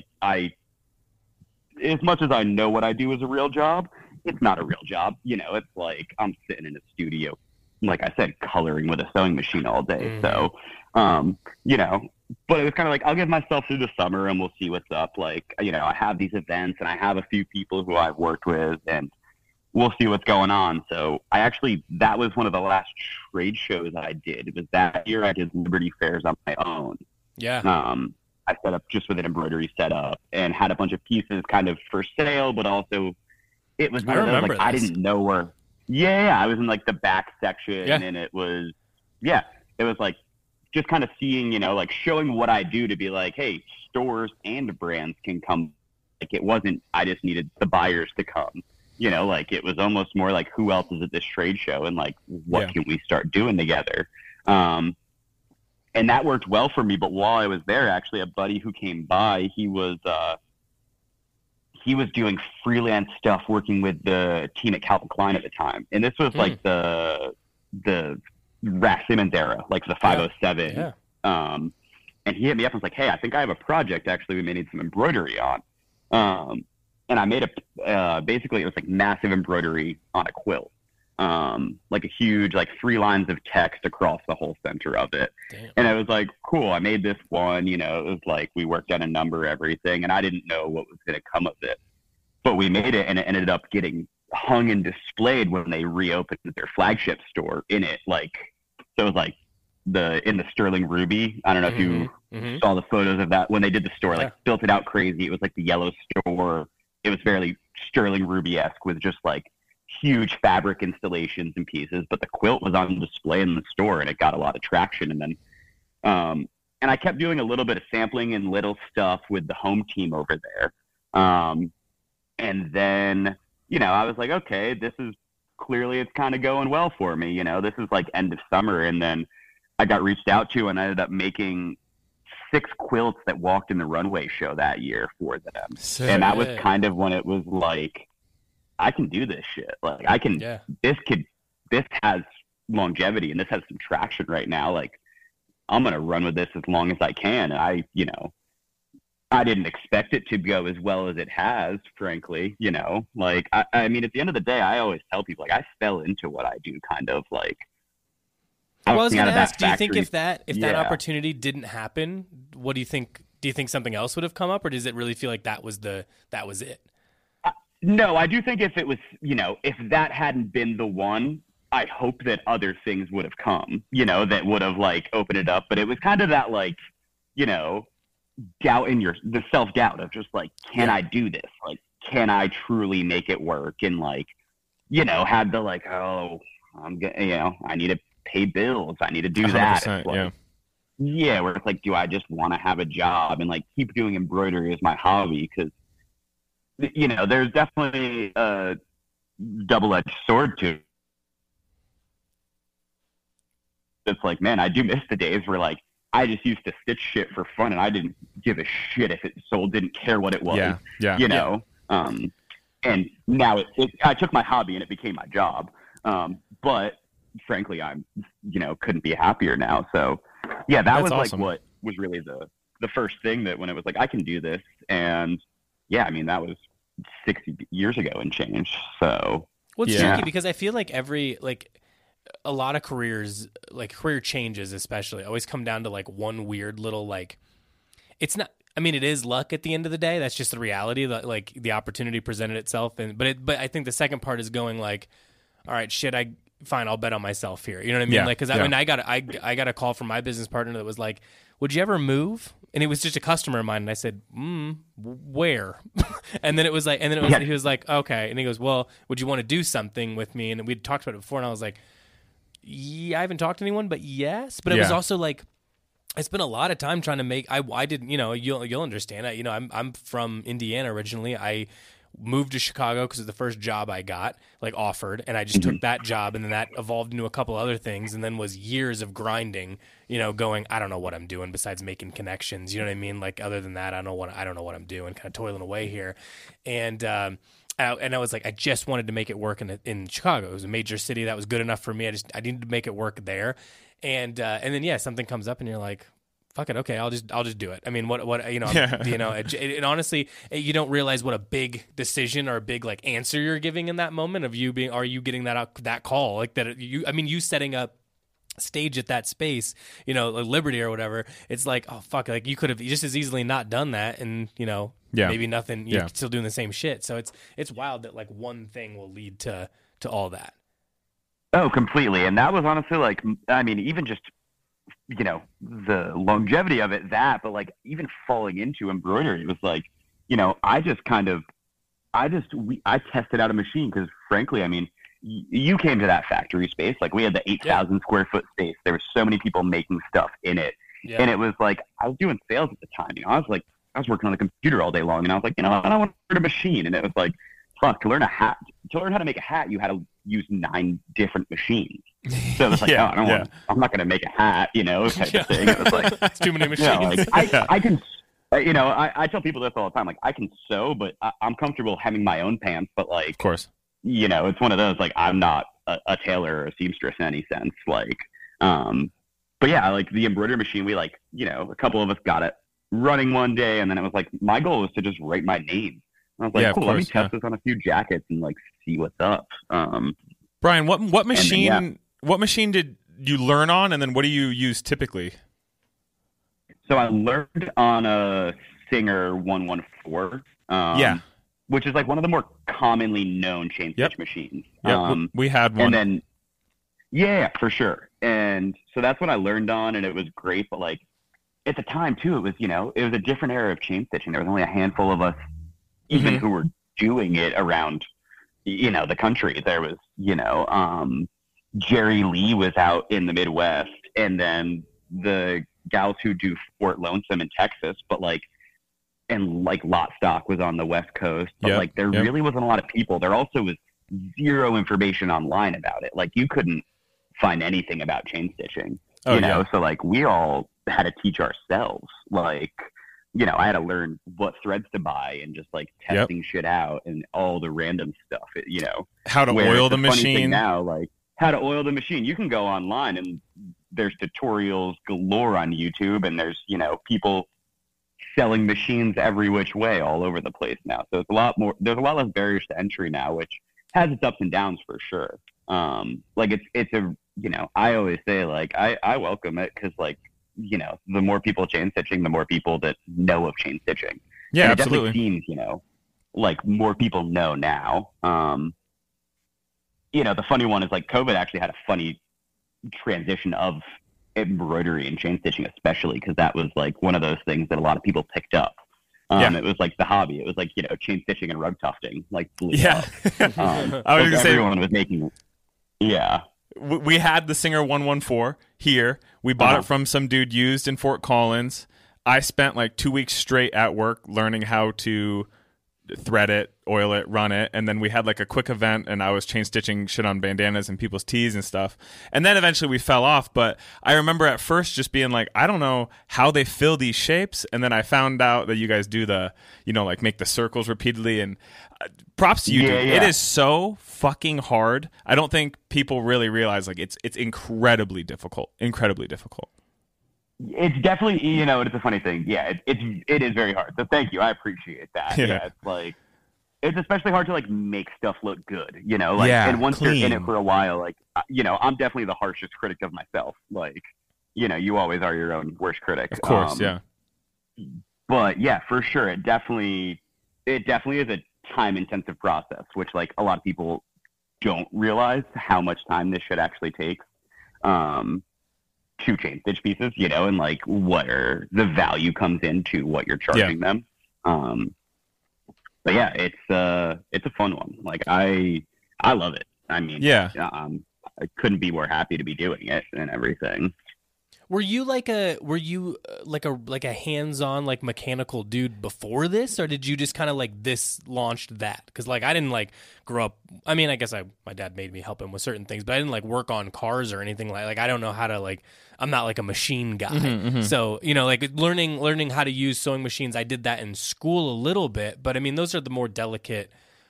as much as I know what I do is a real job, it's not a real job. It's I'm sitting in a studio, like I said, coloring with a sewing machine all day. So, but it was kind of I'll give myself through the summer and we'll see what's up. I have these events and I have a few people who I've worked with, and we'll see what's going on. So that was one of the last trade shows I did. It was that year I did Liberty Fairs on my own. Yeah. I set up just with an embroidery setup and had a bunch of pieces kind of for sale, but also it was one of those, I didn't know where. Yeah, I was in the back section, and it was, it was just kind of seeing, showing what I do to be hey, stores and brands can come. It wasn't, I just needed the buyers to come. It was almost more who else is at this trade show, and what can we start doing together? And that worked well for me. But while I was there, actually, a buddy who came by, he was doing freelance stuff working with the team at Calvin Klein at the time. And this was the Raf Simons era, the 507. Yeah. And he hit me up and was hey, I think I have a project actually we may need some embroidery on. And I made basically it was massive embroidery on a quilt. A huge 3 lines of text across the whole center of it. Damn. And I was cool, I made this one, it was we worked on a number, everything, and I didn't know what was going to come of it, but we made it, and it ended up getting hung and displayed when they reopened their flagship store in it. So it was in the Sterling Ruby. I don't know if you saw the photos of that when they did the store, built it out crazy. It was the yellow store. It was very Sterling Ruby-esque with just huge fabric installations and pieces, but the quilt was on display in the store and it got a lot of traction. And then, and I kept doing a little bit of sampling and little stuff with the home team over there. And then, you know, I was like, okay, this is clearly it's kind of going well for me. You know, this is like end of summer. And then I got reached out to and I ended up making 6 quilts that walked in the runway show that year for them. And that was kind of when it was like, I can do this shit. Like I can, this has longevity and this has some traction right now. Like I'm going to run with this as long as I can. And I didn't expect it to go as well as it has, frankly, you know, like, I mean, at the end of the day, I always tell people, like, I fell into what I do kind of like. Well, I was going to ask, do you think if that opportunity didn't happen, what do you think? Do you think something else would have come up, or does it really feel like that was it? No, I do think if it was, you know, if that hadn't been the one, I hope that other things would have come, you know, that would have like opened it up. But it was kind of that like, you know, doubt in the self-doubt of just like, can I do this? Like, can I truly make it work? And like, you know, had the like, oh, you know, I need to pay bills. I need to do that. Like, yeah, where it's like, do I just want to have a job and like keep doing embroidery as my hobby? Because, you know, there's definitely a double-edged sword to it. It's like, man, I do miss the days where like I just used to stitch shit for fun and I didn't give a shit if it sold, didn't care what it was. You know? And now I took my hobby and it became my job. But frankly, I'm, you know, couldn't be happier now. So yeah, that was awesome. Like what was really the first thing that when it was like, I can do this. And yeah, I mean, that was 60 years ago and change. So well, it's tricky because I feel like a lot of careers, like career changes especially, always come down to like one weird little like, it's not, I mean, it is luck at the end of the day. That's just the reality that like the opportunity presented itself. But I think the second part is going like, all right, shit, fine, I'll bet on myself here. You know what I mean? Yeah, like, cause I mean, I got a call from my business partner that was like, would you ever move? And it was just a customer of mine. And I said, where? and then it was like, he was like, okay. And he goes, well, would you want to do something with me? And we'd talked about it before. And I was like, yeah, I haven't talked to anyone, but yes. But it was also like, I spent a lot of time trying to make, I didn't, you know, you'll understand. You know, I'm from Indiana originally. I moved to Chicago because it was the first job I got like offered, and I just took that job, and then that evolved into a couple other things, and then was years of grinding, you know, going, I don't know what I'm doing besides making connections, you know what I mean? Like other than that, I don't know what I'm doing, kind of toiling away here. And I was like, I just wanted to make it work in Chicago. It was a major city that was good enough for me. I needed to make it work there. And then something comes up and you're like, fuck it, okay, I'll just do it. I mean, what you know, you know, and honestly, you don't realize what a big decision or a big like answer you're giving in that moment of you being, are you getting that call like that? You setting up stage at that space, you know, like Liberty or whatever. It's like, oh fuck, like you could have just as easily not done that, and you know, maybe nothing. You're still doing the same shit. So it's wild that like one thing will lead to all that. Oh, completely. And that was honestly like, I mean, even just, you know, the longevity of it, but like even falling into embroidery, it was like, you know, I tested out a machine because frankly, I mean, you came to that factory space, like we had the 8,000 square foot space. There were so many people making stuff in it. Yeah. And it was like, I was doing sales at the time, you know, I was working on the computer all day long, and I was like, you know, I don't want to learn a machine. And it was like, fuck, to learn how to make a hat, you had to use 9 different machines. So it was like, I'm not going to make a hat, you know, type of thing. It was like, it's too many machines. You know, like, I can, you know, I tell people this all the time, like I can sew, but I'm comfortable having my own pants, but like, of course, you know, it's one of those, like, I'm not a tailor or a seamstress in any sense. Like, but yeah, like the embroidery machine, we like, you know, a couple of us got it running one day, and then it was like, my goal was to just write my name. And I was like, cool, let me test this on a few jackets and like see what's up. Brian, what machine what machine did you learn on, and then what do you use typically? So I learned on a Singer 114. Which is like one of the more commonly known chain stitch machines. We had one. And then, for sure. And so that's what I learned on, and it was great. But like at the time too, it was, you know, it was a different era of chain stitching. There was only a handful of us even who were doing it around the country. There was, Jerry Lee was out in the Midwest, and then the gals who do Fort Lonesome in Texas, but Lot Stock was on the West Coast, but there really wasn't a lot of people. There also was zero information online about it. Like, you couldn't find anything about chain stitching, so we all had to teach ourselves. I had to learn what threads to buy and just testing shit out and all the random stuff, how to oil the machine now, how to oil the machine. You can go online and there's tutorials galore on YouTube, and there's, people selling machines every which way all over the place now. So there's a lot less barriers to entry now, which has its ups and downs for sure. It's a, I always say I welcome it, because the more people chain stitching, the more people that know of chain stitching. Yeah, and it absolutely. Definitely seems, more people know now. The funny one is COVID actually had a funny transition of embroidery and chain stitching, especially because that was one of those things that a lot of people picked up. It was the hobby. It was chain stitching and rug tufting blew up. I was gonna say, everyone was making. Yeah. We had the Singer 114 here. We bought it from some dude used in Fort Collins. I spent 2 weeks straight at work learning how to thread it, oil it, run it, and then we had a quick event, and I was chain stitching shit on bandanas and people's tees and stuff. And then eventually we fell off, but I remember at first just being I don't know how they fill these shapes, and then I found out that you guys do the, make the circles repeatedly, and props to you, dude. It is so fucking hard. I don't think people really realize it's incredibly difficult. It's definitely, it's a funny thing. Yeah, it is very hard. So thank you. I appreciate that. Yeah. It's especially hard to make stuff look good, and once clean. you're in it for a while, I'm definitely the harshest critic of myself. You always are your own worst critic. Of course. Yeah. But yeah, for sure. It definitely is a time intensive process, which a lot of people don't realize how much time this shit actually takes. To chain stitch pieces, and where the value comes into what you're charging them. But yeah, it's a fun one. I love it. I mean, I couldn't be more happy to be doing it and everything. Were you like a hands-on mechanical dude before this, or did you just kind of this launched that? Because I didn't grow up. I mean, I guess my dad made me help him with certain things, but I didn't work on cars or anything like I don't know how to I'm not a machine guy. Mm-hmm. So learning how to use sewing machines, I did that in school a little bit, but I mean those are the more delicate,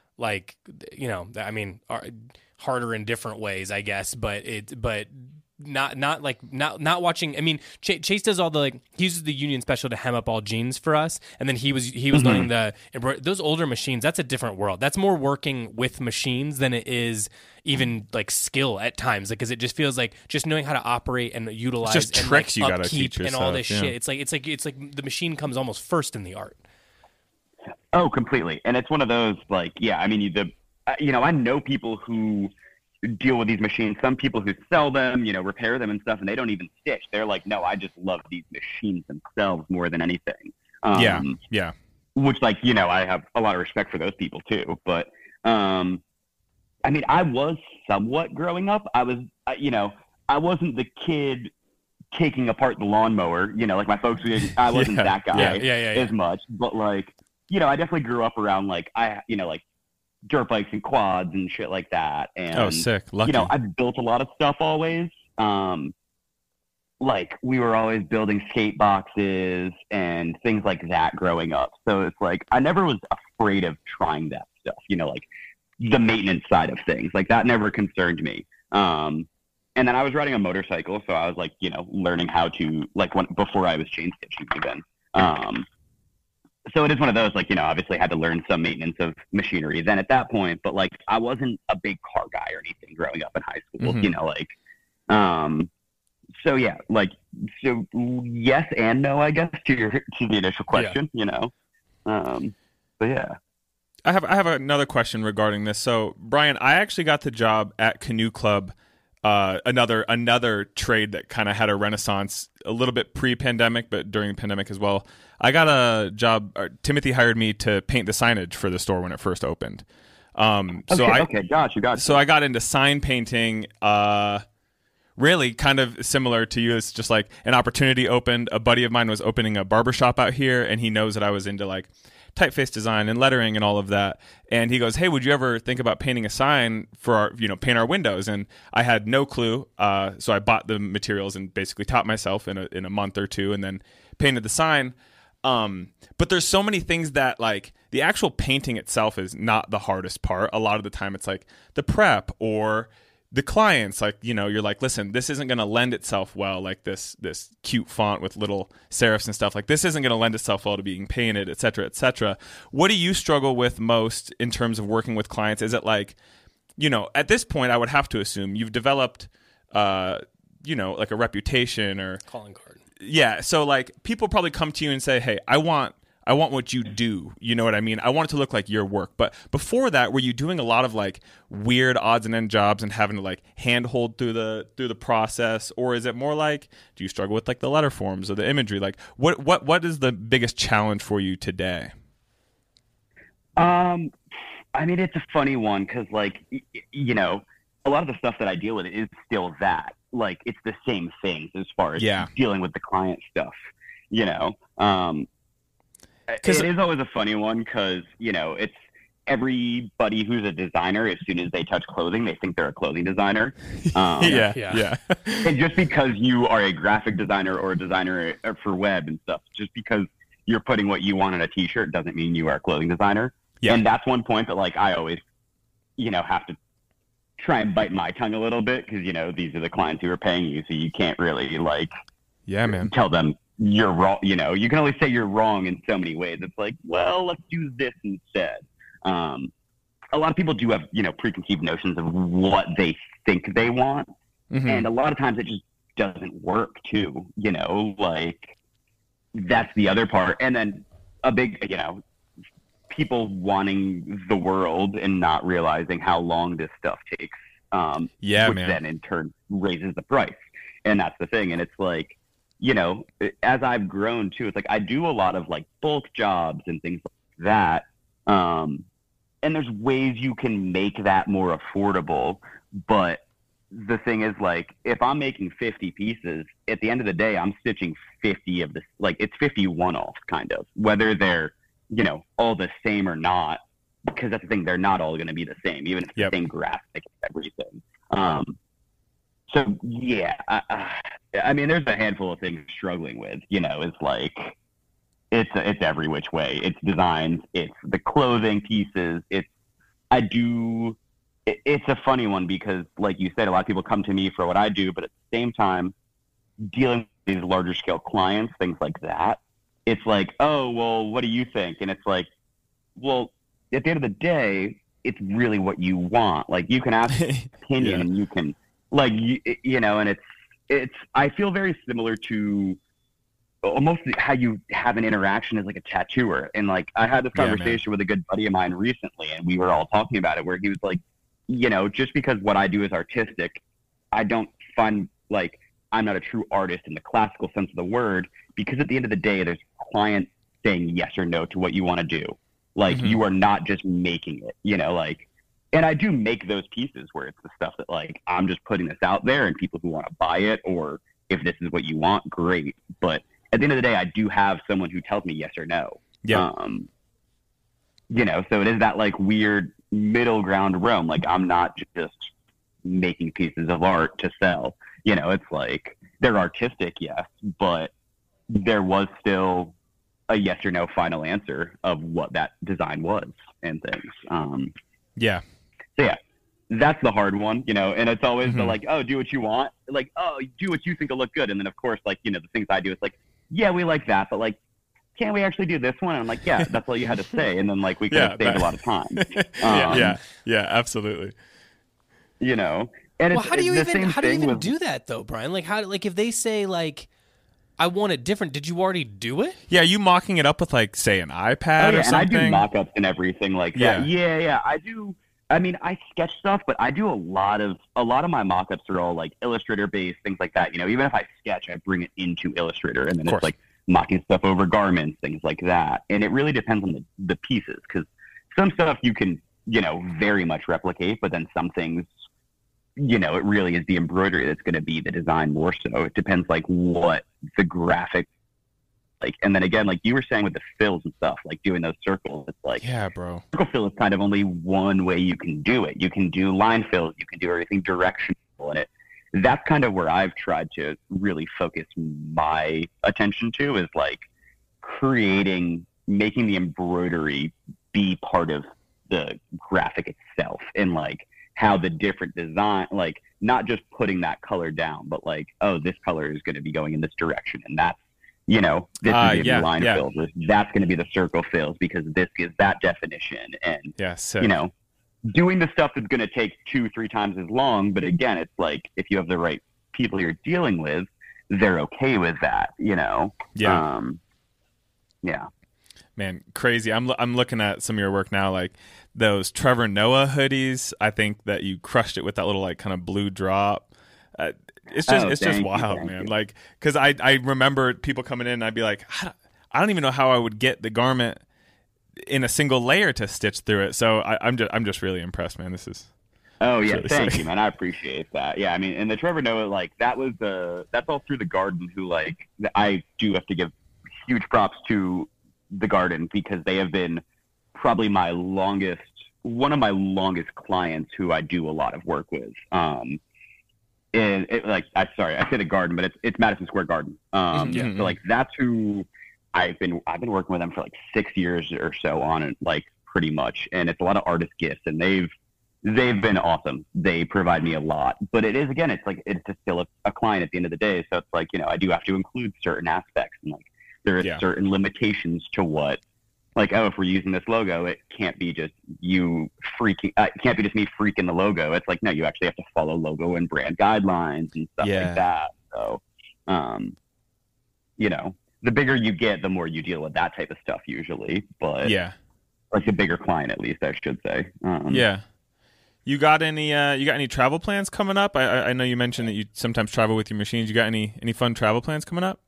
harder in different ways, I guess. But not watching. I mean, Chase does all the he uses the Union Special to hem up all jeans for us, and then he was learning the those older machines. That's a different world. That's more working with machines than it is even skill at times, because it just feels just knowing how to operate and utilize it's just and tricks you gotta teach yourself, and all this shit. It's like the machine comes almost first in the art. Oh, completely. And it's one of those I mean I know people who deal with these machines, some people who sell them, repair them and stuff, and they don't even stitch. They're no, I just love these machines themselves more than anything. Yeah. Which I have a lot of respect for those people too. But I mean, I was somewhat growing up. I was, I wasn't the kid taking apart the lawnmower, like my folks did. I wasn't that guy as much, but I definitely grew up around dirt bikes and quads and shit like that. And oh, sick. Lucky. I've built a lot of stuff always. We were always building skate boxes and things like that growing up. So it's I never was afraid of trying that stuff, the maintenance side of things. That never concerned me. And then I was riding a motorcycle, so I was learning how to before I was chain stitching even. So it is one of those, obviously had to learn some maintenance of machinery then at that point, but I wasn't a big car guy or anything growing up in high school, Mm-hmm. So yeah, so yes and no, I guess, to the initial question, but yeah. I have another question regarding this. So Brian, I actually got the job at Canoe Club, another trade that kind of had a renaissance a little bit pre-pandemic, but during the pandemic as well. I got a job. Timothy hired me to paint the signage for the store when it first opened. Okay, gotcha. So I got into sign painting. Really kind of similar to you. It's just like an opportunity opened. A buddy of mine was opening a barbershop out here, and he knows that I was into like typeface design and lettering and all of that. And he goes, "Hey, would you ever think about painting a sign for our, paint our windows?" And I had no clue. So I bought the materials and basically taught myself in a month or two, and then painted the sign. But there's so many things that like the actual painting itself is not the hardest part. A lot of the time it's like the prep or the clients, like, you're like, listen, this isn't going to lend itself well, like this cute font with little serifs and stuff. Like, this isn't going to lend itself well to being painted, et cetera, et cetera. What do you struggle with most in terms of working with clients? Is it like, at this point, I would have to assume you've developed, like a reputation or calling card. Yeah. So like people probably come to you and say, "Hey, I want what you do." You know what I mean? I want it to look like your work. But before that, were you doing a lot of like weird odds and end jobs and having to like handhold through the process? Or is it more like, do you struggle with like the letter forms or the imagery? Like what is the biggest challenge for you today? I mean, it's a funny one because like, a lot of the stuff that I deal with is still that. Like, it's the same things as far as dealing with the client stuff, It is always a funny one because, it's everybody who's a designer, as soon as they touch clothing, they think they're a clothing designer. Yeah. And just because you are a graphic designer or a designer for web and stuff, just because you're putting what you want on a t-shirt doesn't mean you are a clothing designer. Yeah. And that's one point that, like, I always, have to try and bite my tongue a little bit because, these are the clients who are paying you, so you can't really, like, tell them you're wrong. You can only say you're wrong in so many ways. It's like, well, let's do this instead. A lot of people do have, preconceived notions of what they think they want. Mm-hmm. And a lot of times it just doesn't work too, like that's the other part. And then a big, people wanting the world and not realizing how long this stuff takes, which then in turn raises the price. And that's the thing. And it's like, as I've grown too, it's like I do a lot of like bulk jobs and things like that. And there's ways you can make that more affordable. But the thing is, like, if I'm making 50 pieces, at the end of the day, I'm stitching 50 of this. Like, it's 50 one-offs kind of, whether they're, all the same or not, because that's the thing. They're not all going to be the same, even if it's the same graphic and everything. So yeah, I mean, there's a handful of things struggling with, it's like, it's every which way. It's designs, it's the clothing pieces. It's a funny one because, like you said, a lot of people come to me for what I do, but at the same time, dealing with these larger scale clients, things like that, it's like, oh, well, what do you think? And it's like, well, at the end of the day, it's really what you want. Like, you can ask opinion and you can, like, and it's, I feel very similar to almost how you have an interaction as like a tattooer. And like, I had this conversation with a good buddy of mine recently, and we were all talking about it, where he was like, just because what I do is artistic, I don't find like I'm not a true artist in the classical sense of the word, because at the end of the day, there's clients saying yes or no to what you want to do. Like, you are not just making it, like, and I do make those pieces where it's the stuff that, like, I'm just putting this out there and people who want to buy it, or if this is what you want, great. But at the end of the day, I do have someone who tells me yes or no. Yeah. So it is that like weird middle ground realm. Like, I'm not just making pieces of art to sell. It's like they're artistic, yes, but there was still a yes or no final answer of what that design was and things. So yeah, that's the hard one, and it's always the like, oh, do what you want. Like, oh, do what you think will look good. And then of course, like, the things I do, it's like, yeah, we like that, but like, can't we actually do this one? And I'm like, yeah, that's all you had to say. And then like, we could have saved a lot of time. Yeah, absolutely. And well, how do you even do that though, Brian? Like, if they say like, I want it different, did you already do it? Yeah, are you mocking it up with like, say, an iPad or something? And I do mock-ups and everything like that. Yeah, I do. I mean, I sketch stuff, but I do a lot of my mock-ups are all like Illustrator based, things like that. Even if I sketch, I bring it into Illustrator, and then it's like mocking stuff over garments, things like that. And it really depends on the pieces, because some stuff you can very much replicate, but then some things, it really is the embroidery that's going to be the design more so. It depends like what the graphic, like, and then again, like you were saying with the fills and stuff, like doing those circles, it's like, yeah, bro, circle fill is kind of only one way you can do it. You can do line fills, you can do everything directional in it. That's kind of where I've tried to really focus my attention to, is like making the embroidery be part of the graphic itself, and like how the different design, like not just putting that color down, but like, oh, this color is going to be going in this direction, and that's, this is the line fills. That's going to be the circle fills because this gives that definition, and doing the stuff that's going to take 2-3 times as long. But again, it's like if you have the right people you're dealing with, they're okay with that. Yeah. Man, crazy. I'm looking at some of your work now, like those Trevor Noah hoodies. I think that you crushed it with that little like kind of blue drop. It's just wild, man. Like, because I remember people coming in and I'd be like, I don't even know how I would get the garment in a single layer to stitch through it. So I'm just really impressed, man. This is really thank you, man. I appreciate that. Yeah, I mean, and the Trevor Noah, like that's all through the Garden, who like I do have to give huge props to the Garden, because they have been probably one of my longest clients who I do a lot of work with. And I say the Garden, but it's Madison Square Garden. So like that's who I've been working with them for like 6 years or so on, and like pretty much. And it's a lot of artist gifts, and they've been awesome. They provide me a lot, but it's just still a client at the end of the day. So it's like, I do have to include certain aspects, and like there are certain limitations to what, like, oh, if we're using this logo, it can't be just it can't be just me freaking the logo. It's like, no, you actually have to follow logo and brand guidelines and stuff like that. So, the bigger you get, the more you deal with that type of stuff usually. But like the bigger client, at least I should say. You got any travel plans coming up? I know you mentioned that you sometimes travel with your machines. You got any fun travel plans coming up?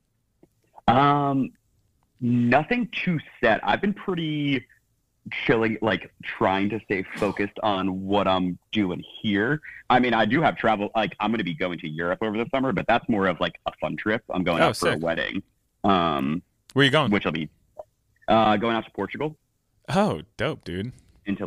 Nothing too set. I've been pretty chilling, like trying to stay focused on what I'm doing here. I mean, I do have travel, like I'm going to be going to Europe over the summer, but that's more of like a fun trip. I'm going out for a wedding. Where are you going? Which will be going out to Portugal. Oh, dope, dude. It's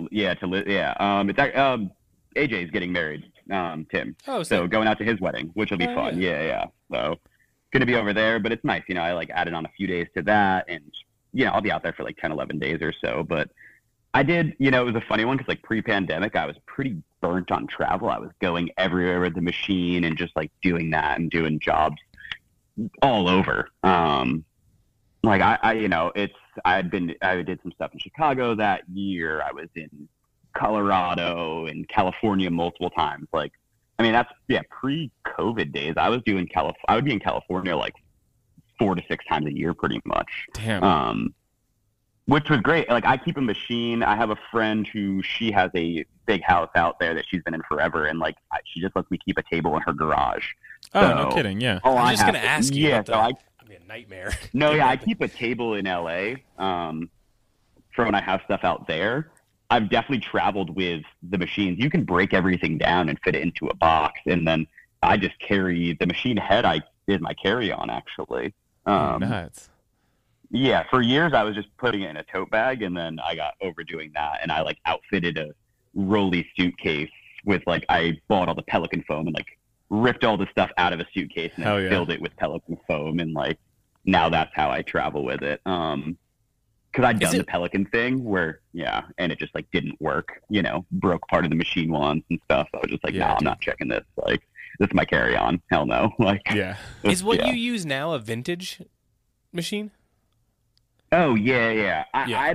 AJ's getting married, Tim. Oh, so going out to his wedding, which will be fun. Yeah. So going to be over there, but it's nice. I like added on a few days to that, and I'll be out there for like 10, 11 days or so. But I did, it was a funny one because like pre-pandemic, I was pretty burnt on travel. I was going everywhere with the machine and just like doing that and doing jobs all over. Like I did some stuff in Chicago that year. I was in Colorado and California multiple times. Like, I mean, that's pre-COVID days. I would be in California like 4 to 6 times a year, pretty much. Damn. Which was great. Like, I keep a machine. I have a friend who she has a big house out there that she's been in forever, and like she just lets me keep a table in her garage. Oh, so, no kidding. Yeah. I was just gonna ask you. About that. That'd be a nightmare. No, I keep a table in LA. For when I have stuff out there. I've definitely traveled with the machines. You can break everything down and fit it into a box, and then I just carry the machine head. I did my carry-on, actually. Nuts. Yeah, for years I was just putting it in a tote bag, and then I got overdoing that, and I like outfitted a rolly suitcase with like I bought all the Pelican foam and like ripped all the stuff out of a suitcase and then filled it with Pelican foam, and like now that's how I travel with it. Because I'd done the Pelican thing where, and it just like didn't work, broke part of the machine once and stuff. So I was just like, I'm not checking this. Like, this is my carry-on. Hell no. Like, is what you use now a vintage machine? Oh yeah. I've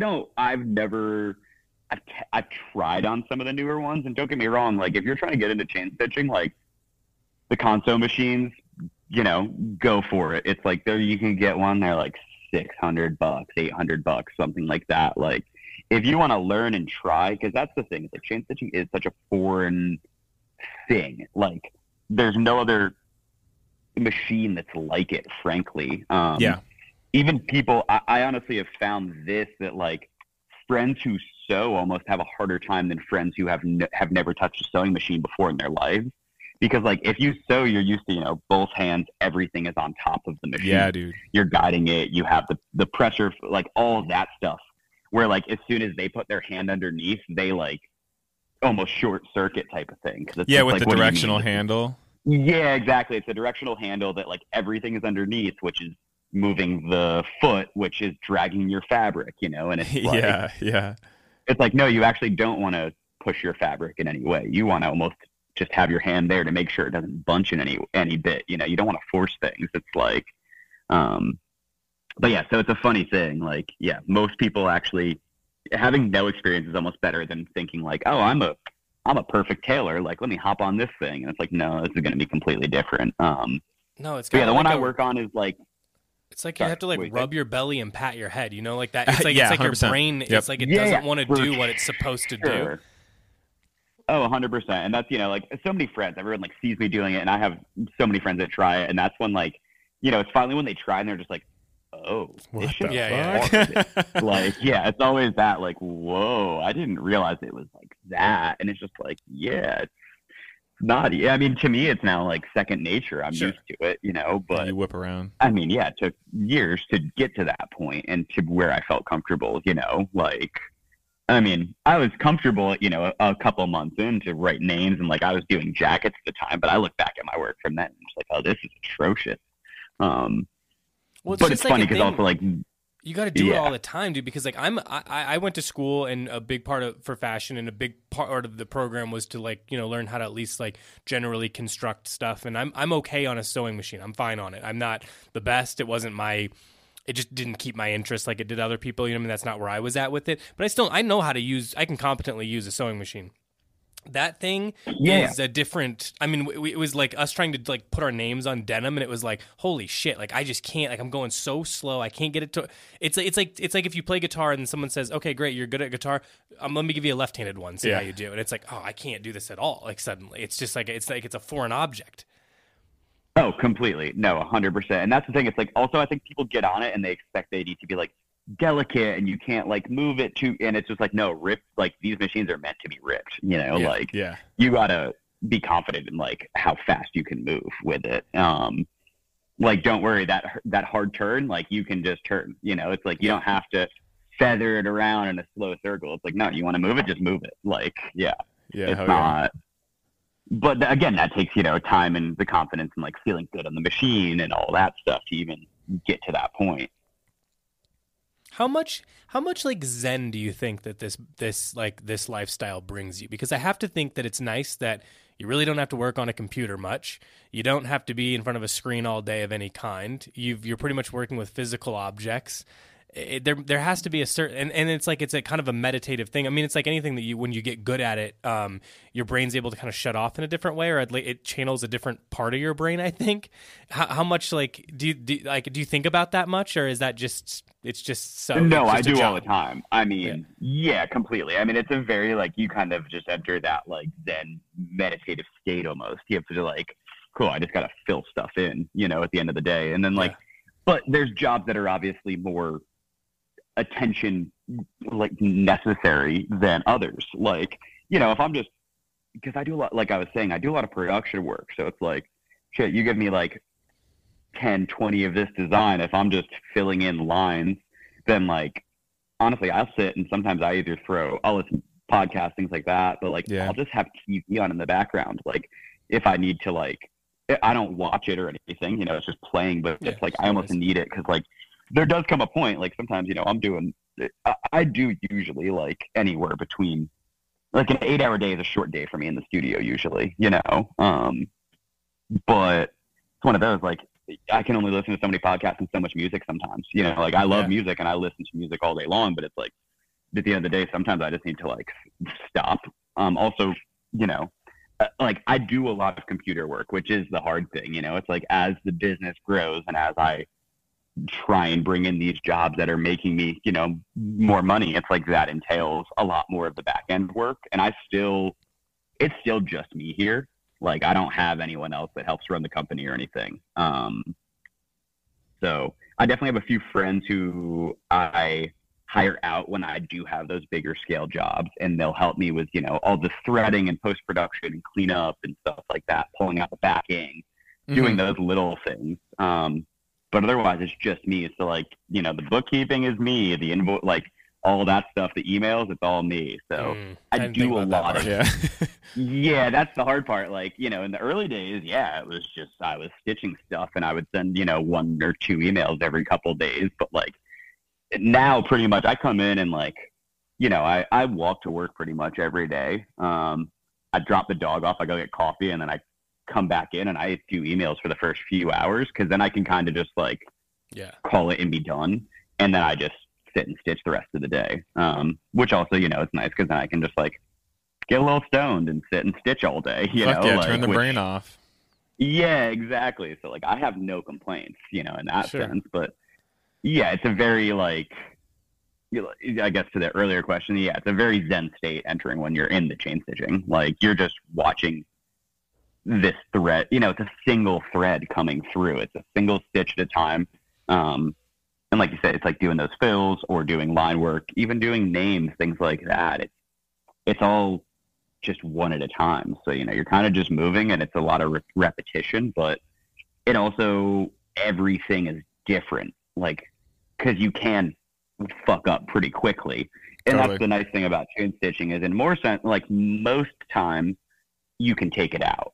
tried on some of the newer ones, and don't get me wrong. Like, if you're trying to get into chain stitching, like the Consew machines, go for it. It's like there you can get one. They're like $600, $800, something like that. Like, if you want to learn and try, because that's the thing, like chain stitching is such a foreign thing. Like, there's no other machine that's like it, frankly. Even people, I honestly have found this, that like friends who sew almost have a harder time than friends who have never touched a sewing machine before in their lives. Because, like, if you sew, you're used to, you know, both hands, everything is on top of the machine. Yeah, dude. You're guiding it. You have the pressure, like, all of that stuff. Where, like, as soon as they put their hand underneath, they, like, almost short circuit type of thing. Cause it's yeah, just, with like, the directional handle. Yeah, exactly. It's a directional handle that, like, everything is underneath, which is moving the foot, which is dragging your fabric, you know? And it's like, yeah. It's like, no, you actually don't want to push your fabric in any way. You want to almost just have your hand there to make sure it doesn't bunch in any bit. You know, you don't want to force things. It's like, but yeah, so it's a funny thing. Like, yeah, most people actually having no experience is almost better than thinking like, oh, I'm a perfect tailor. Like, let me hop on this thing. And it's like, no, this is going to be completely different. No, it's yeah, the like one I work on is like, it's like you have to like rub your belly and pat your head, you know, like that. It's like, yeah, it's like 100%. your brain. Yep. It's like it doesn't want to do what it's supposed to do. Oh, 100%. And that's, you know, like so many friends, everyone like sees me doing it. And I have so many friends that try it. And that's when like, you know, it's finally when they try and they're just like, oh, what this the fuck? Like, yeah, it's always that like, whoa, I didn't realize it was like that. And it's just like, yeah, it's not. Yeah, I mean, to me, it's now like second nature. I'm used to it, you know, but you whip around. I mean, yeah, it took years to get to that point and to where I felt comfortable, you know, like, I mean, I was comfortable, you know, a couple months in to write names and like I was doing jackets at the time, but I look back at my work from then and it's like, oh, this is atrocious. Well, but it's funny because also like you got to do it all the time, dude. Because like I went to school and a big part for fashion and a big part of the program was to like, you know, learn how to at least like generally construct stuff. And I'm okay on a sewing machine. I'm fine on it. I'm not the best. It just didn't keep my interest like it did other people. You know what I mean? That's not where I was at with it. But I know how to I can competently use a sewing machine. That thing is a different. I mean, it was like us trying to like put our names on denim, and it was like, holy shit! Like I just can't. Like I'm going so slow, I can't get it to. It's like if you play guitar and someone says, "Okay, great, you're good at guitar. Let me give you a left-handed one. See how you do." And it's like, oh, I can't do this at all. Like suddenly, it's just like it's a foreign object. Oh, completely. No, 100%. And that's the thing. It's like also I think people get on it and they expect they need to be like delicate and you can't like move it too, and it's just like no, ripped. Like these machines are meant to be ripped, you know. Like you gotta be confident in like how fast you can move with it. Like don't worry, that hard turn, like you can just turn, you know. It's like you don't have to feather it around in a slow circle. It's like no, you want to move it, just move it. Like it's not. But again, that takes, you know, time and the confidence and like feeling good on the machine and all that stuff to even get to that point. How much like zen do you think that this lifestyle brings you? Because I have to think that it's nice that you really don't have to work on a computer much. You don't have to be in front of a screen all day of any kind. You're pretty much working with physical objects. There has to be a certain, and it's like it's a kind of a meditative thing. I mean, it's like anything that when you get good at it, your brain's able to kind of shut off in a different way, or it channels a different part of your brain. I think. How much like do you think about that much, or is that just it's just so? No, I do all the time. I mean, yeah, completely. I mean, it's a very like you kind of just enter that like Zen meditative state almost. You have to like, cool. I just gotta fill stuff in, you know, at the end of the day, and then like, but there's jobs that are obviously more attention like necessary than others. Like, you know, if I'm just, because I do a lot, like I was saying, I do a lot of production work. So it's like, shit, you give me like 10, 20 of this design. If I'm just filling in lines, then like, honestly, I'll sit and sometimes I either I'll listen to podcasts, things like that. But like, I'll just have TV on in the background. Like if I need to like, I don't watch it or anything, you know, it's just playing, but it's like, I almost need it. Cause like, there does come a point, like sometimes, you know, I do usually like anywhere between, like an 8-hour day is a short day for me in the studio usually, you know. But it's one of those, like, I can only listen to so many podcasts and so much music sometimes, you know, like I love music and I listen to music all day long, but it's like, at the end of the day, sometimes I just need to like stop. Also, you know, like I do a lot of computer work, which is the hard thing, you know. It's like as the business grows and as I try and bring in these jobs that are making me, you know, more money, it's like that entails a lot more of the back end work. And it's still just me here. Like I don't have anyone else that helps run the company or anything. So I definitely have a few friends who I hire out when I do have those bigger scale jobs, and they'll help me with, all the threading and post production and cleanup and stuff like that, pulling out the backing, doing those little things. But otherwise it's just me. So like, the bookkeeping is me, the invoice, like all that stuff, the emails, it's all me. So I do a lot of yeah, that's the hard part. Like, in the early days, it was just, I was stitching stuff and I would send, 1 or 2 emails every couple of days. But like now pretty much I come in and like, I walk to work pretty much every day. I drop the dog off, I go get coffee, and then I come back in and I do emails for the first few hours, because then I can kind of just like call it and be done. And then I just sit and stitch the rest of the day. Which also, it's nice because then I can just like get a little stoned and sit and stitch all day, turn the brain off. Yeah, exactly. So like I have no complaints, in that sense. But yeah, it's a very like, I guess to the earlier question, it's a very zen state entering when you're in the chain stitching. Like you're just watching this thread, it's a single thread coming through. It's a single stitch at a time. And like you said, it's like doing those fills or doing line work, even doing names, things like that. It's all just one at a time. So, you're kind of just moving, and it's a lot of repetition, but it also, everything is different. Like, cause you can fuck up pretty quickly. And That's the nice thing about chain stitching is in more sense, like most times you can take it out.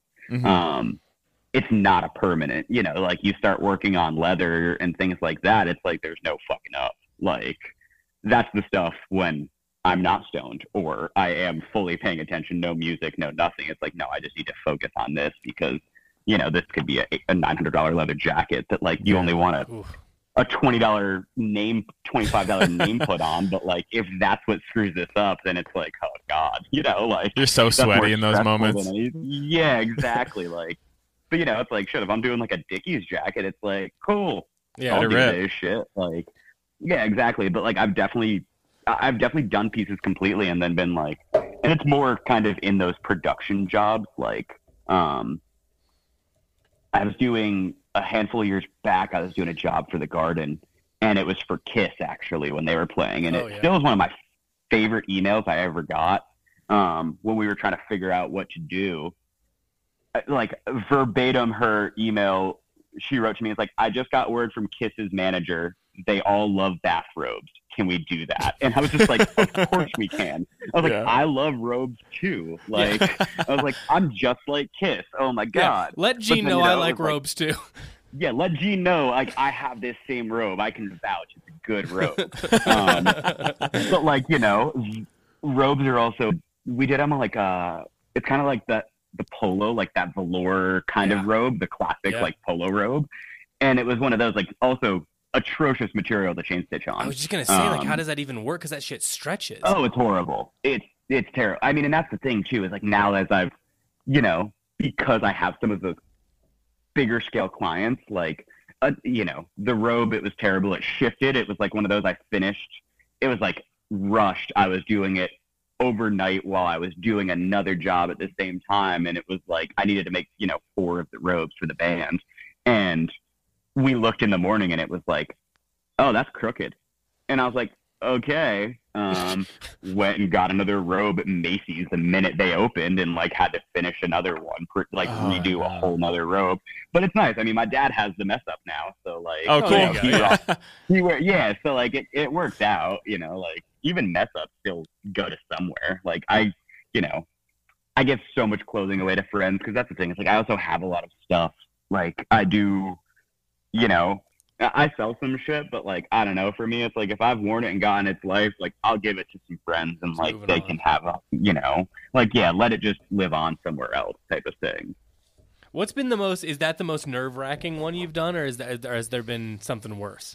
It's not a permanent, like you start working on leather and things like that. It's like, there's no fucking up. Like that's the stuff when I'm not stoned or I am fully paying attention, no music, no nothing. It's like, no, I just need to focus on this because, this could be a $900 leather jacket that like you only want a $20 name, $25 name put on. But like, if that's what screws this up, then it's like, oh God, like you're so sweaty in those moments. Yeah, exactly. Like, but it's like, shit, if I'm doing like a Dickies jacket, it's like, cool. Yeah, I'll do this shit. Like, yeah, exactly. But like, I've definitely done pieces completely and then been like, and it's more kind of in those production jobs. Like, I was doing a handful of years back, I was doing a job for the Garden, and it was for Kiss actually when they were playing. And it still is one of my favorite emails I ever got. When we were trying to figure out what to do, like verbatim, her email, she wrote to me, it's like, I just got word from Kiss's manager. They all love bathrobes. Can we do that? And I was just like, of course we can. I was like, I love robes too. Like, I was like, I'm just like Kiss. Oh my God. Let Gene know I like robes too. Yeah, let Gene know, like, I have this same robe. I can vouch it's a good robe. But like, robes are also, we did them like, it's kind of like the polo, like that velour kind of robe, the classic like polo robe. And it was one of those, like, also atrocious material to chain stitch on. I was just going to say, like, how does that even work? Because that shit stretches. Oh, it's horrible. It's terrible. I mean, and that's the thing too, is like now as I've, because I have some of those bigger scale clients, like, the robe, it was terrible. It shifted. It was like one of those I finished. It was like rushed. I was doing it overnight while I was doing another job at the same time. And it was like, I needed to make, 4 of the robes for the band. And we looked in the morning and it was like, oh, that's crooked. And I was like, okay. Went and got another robe at Macy's the minute they opened and like had to finish another one, redo a whole nother robe. But it's nice. I mean, my dad has the mess up now. So like, cool. So like it works out, like even mess ups still go to somewhere. Like I give so much clothing away to friends because that's the thing. It's like I also have a lot of stuff. Like I do, I sell some shit, but like I don't know. For me, it's like if I've worn it and gotten its life, like I'll give it to some friends and like they can have a, let it just live on somewhere else type of thing. What's been the most? Is that the most nerve-wracking one you've done, or has there been something worse?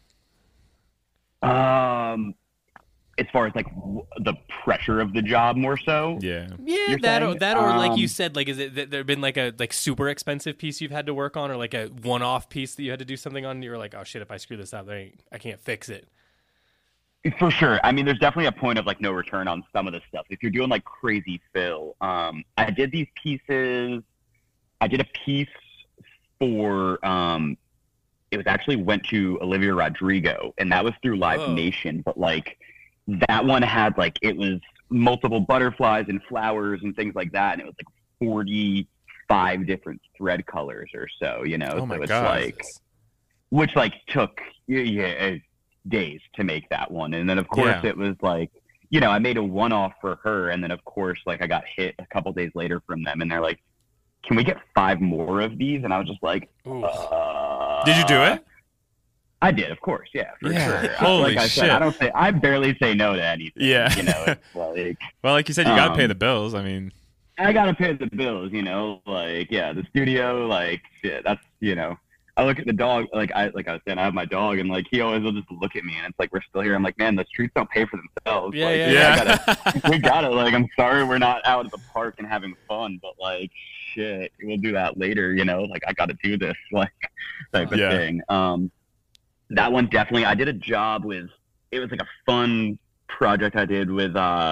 As far as like the pressure of the job, more so. Yeah, that or like you said, like is it there been like a super expensive piece you've had to work on, or like a one-off piece that you had to do something on? And you were like, oh shit, if I screw this up, I can't fix it. For sure. I mean, there's definitely a point of like no return on some of the stuff. If you're doing like crazy fill, I did these pieces. I did a piece for it was actually went to Olivia Rodrigo, and that was through Live Nation. But like that one had like it was multiple butterflies and flowers and things like that, and it was like 45 different thread colors or so. You know, Oh my so it's God. like which like took days to make that one, and then of course Yeah. it was like. You know, I made a one-off for her, and then of course, like I got hit a couple days later from them, and they're like, "Can we get 5 more of these?" And I was just like, Did you do it? I did, of course, yeah, for Yeah. sure. Holy like I shit. said, I barely say no to anything. Yeah. You know, it's like Well, like you said, you got to pay the bills. I mean, I gotta pay the bills. You know, like yeah, the studio, like shit. That's you know. I look at the dog, like I was saying, I have my dog, and like he always will just look at me, and it's like we're still here. I'm like, man, the streets don't pay for themselves. Yeah, like, yeah. we gotta. Like, I'm sorry we're not out at the park and having fun, but like, shit, we'll do that later. You know, like I gotta do this, like type of Yeah. thing. That one definitely. I did a job with. It was like a fun project I did with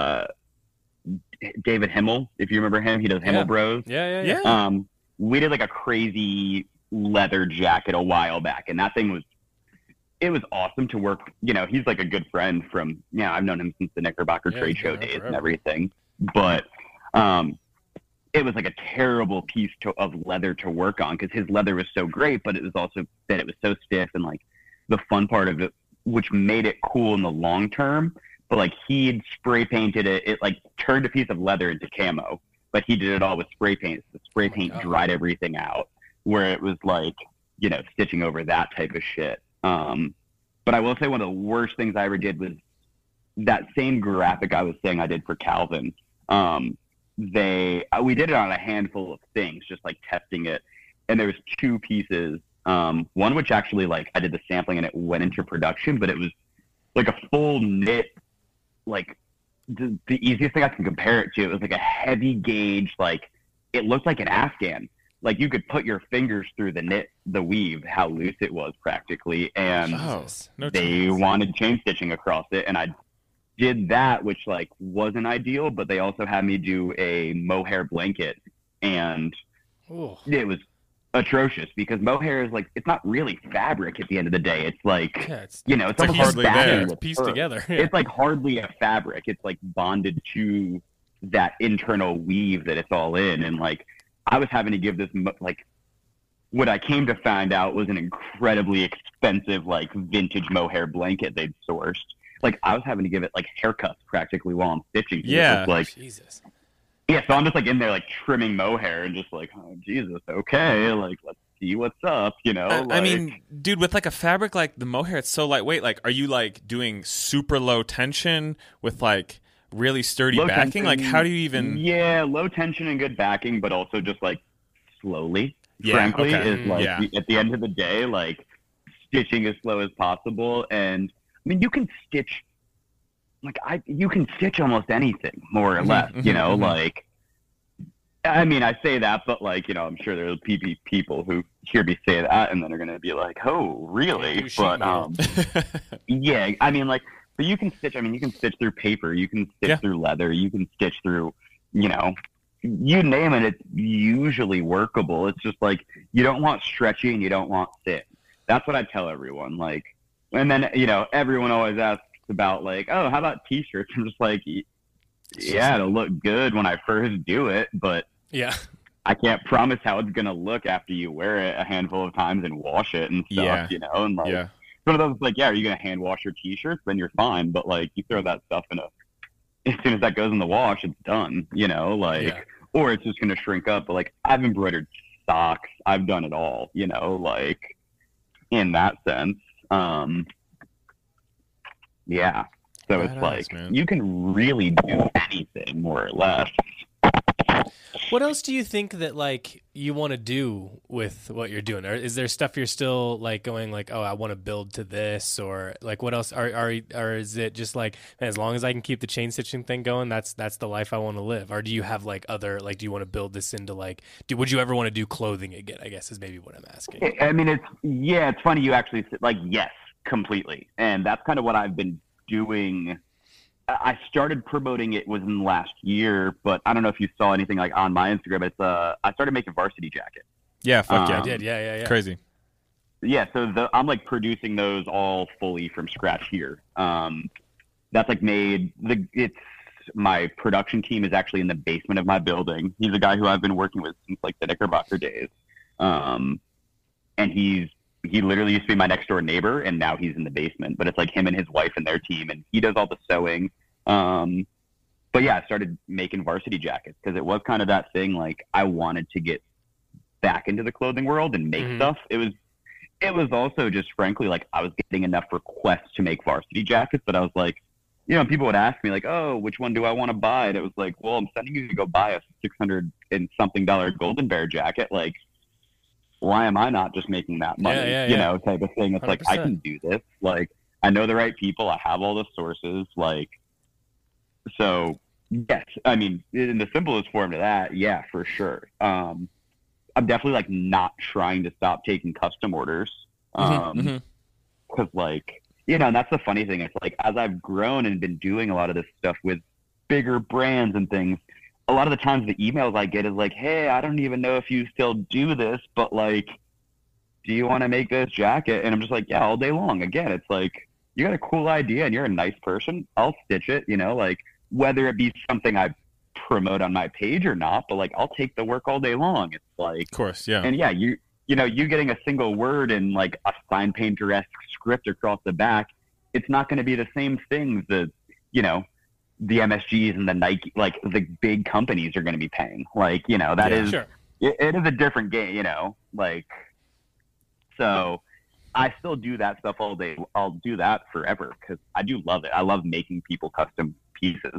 David Himmel. If you remember him, he does Himmel Bros. Yeah. We did like a crazy leather jacket a while back, and that thing was awesome to work. You know, he's like a good friend from I've known him since the Knickerbocker Yeah, trade he's show been there days and forever. everything. But it was like a terrible piece of leather to work on because his leather was so great, but it was also that it was so stiff, and like the fun part of it, which made it cool in the long term. But like he'd spray painted it, it like turned a piece of leather into camo, but he did it all with spray paint. The spray paint God. dried everything out, where it was like, you know, stitching over that type of shit. But I will say one of the worst things I ever did was that same graphic I was saying I did for Calvin. We did it on a handful of things, just like testing it. And there was 2 pieces. One which actually like I did the sampling and it went into production, but it was like a full knit, like the easiest thing I can compare it to. It was like a heavy gauge, like it looked like an Afghan. Like you could put your fingers through the weave, how loose it was practically. And no they chance. wanted chain stitching across it. And I did that, which like wasn't ideal, but they also had me do a mohair blanket. And Ooh. it was atrocious because mohair is like, it's not really fabric at the end of the day. It's like, Yeah, it's you know, it's like almost hardly like backing there. with it's pieced fur. together. Yeah. It's like hardly a fabric. It's like bonded to that internal weave that it's all in. And like, I was having to give this, like, what I came to find out was an incredibly expensive, like, vintage mohair blanket they'd sourced. Like, I was having to give it, like, haircuts practically while I'm stitching. So Yeah. it was like, Jesus. yeah, so I'm just, like, in there, like, trimming mohair and just like, oh, Jesus, okay, like, let's see what's up, you know? I like, mean, dude, with like a fabric like the mohair, it's so lightweight. Like, are you like doing super low tension with like really sturdy low backing? Like, tension, how do you even? Yeah, low tension and good backing, but also just, like, slowly. Yeah, Frankly, okay. is like Yeah. at the end of the day, like stitching as slow as possible. And I mean, you can stitch, like you can stitch almost anything, more or less. You know, like I mean, I say that, but like you know, I'm sure there'll be people who hear me say that and then are gonna be like, "Oh, really?" Do sheet But yeah, I mean, like, but you can stitch. I mean, you can stitch through paper, you can stitch Yeah. through leather, you can stitch through, you know. You name it, it's usually workable. It's just like you don't want stretchy and you don't want thin. That's what I tell everyone. Like, and then you know, everyone always asks about like, oh, how about t-shirts? I'm just like, yeah, it'll look good when I first do it, but Yeah. I can't promise how it's gonna look after you wear it a handful of times and wash it and stuff. Yeah. You know, and like Yeah. one of those like, yeah, are you gonna hand wash your t-shirts? Then you're fine. But like, you throw that stuff in as soon as that goes in the wash, it's done. You know, like. Yeah. Or it's just going to shrink up. But, like, I've embroidered socks. I've done it all, you know, like, in that sense. Yeah. So it's Badass, like, man. you can really do anything, more or less. What else do you think that like you want to do with what you're doing? Or is there stuff you're still like going like, oh, I want to build to this, or like what else? Or is it just like, man, as long as I can keep the chain stitching thing going, that's the life I want to live? Or do you have like other like, do you want to build this into like, would you ever want to do clothing again? I guess is maybe what I'm asking. I mean, it's funny you actually said, like, yes, completely. And that's kind of what I've been doing. I started promoting it within the last year, but I don't know if you saw anything like on my Instagram. It's I started making varsity jackets. Yeah, fuck yeah. I did, yeah. Crazy. I'm like producing those all fully from scratch here. That's like my production team is actually in the basement of my building. He's a guy who I've been working with since like the Knickerbocker days. And he literally used to be my next door neighbor, and now he's in the basement, but it's like him and his wife and their team, and he does all the sewing. But yeah, I started making varsity jackets because it was kind of that thing. Like I wanted to get back into the clothing world and make stuff. It was also just frankly, like I was getting enough requests to make varsity jackets, but I was like, people would ask me like, oh, which one do I want to buy? And it was like, well, I'm sending you to go buy a $600 and something Golden Bear jacket. Like, why am I not just making that money? Type of thing. It's 100%. Like, I can do this. Like, I know the right people. I have all the sources. Like, so yes, I mean, in the simplest form to that, yeah, for sure. I'm definitely like not trying to stop taking custom orders. Cause like, and that's the funny thing. It's like, as I've grown and been doing a lot of this stuff with bigger brands and things, a lot of the times the emails I get is like, hey, I don't even know if you still do this, but like, do you want to make this jacket? And I'm just like, yeah, all day long. Again, it's like, you got a cool idea and you're a nice person. I'll stitch it, like whether it be something I promote on my page or not, but like, I'll take the work all day long. It's like, of course. Yeah. And yeah, you getting a single word in like a sign painter-esque script across the back, it's not going to be the same things that, the MSGs and the Nike, like the big companies are going to be paying. Like, that is, sure. It is a different game, like, so I still do that stuff all day. I'll do that forever because I do love it. I love making people custom pieces.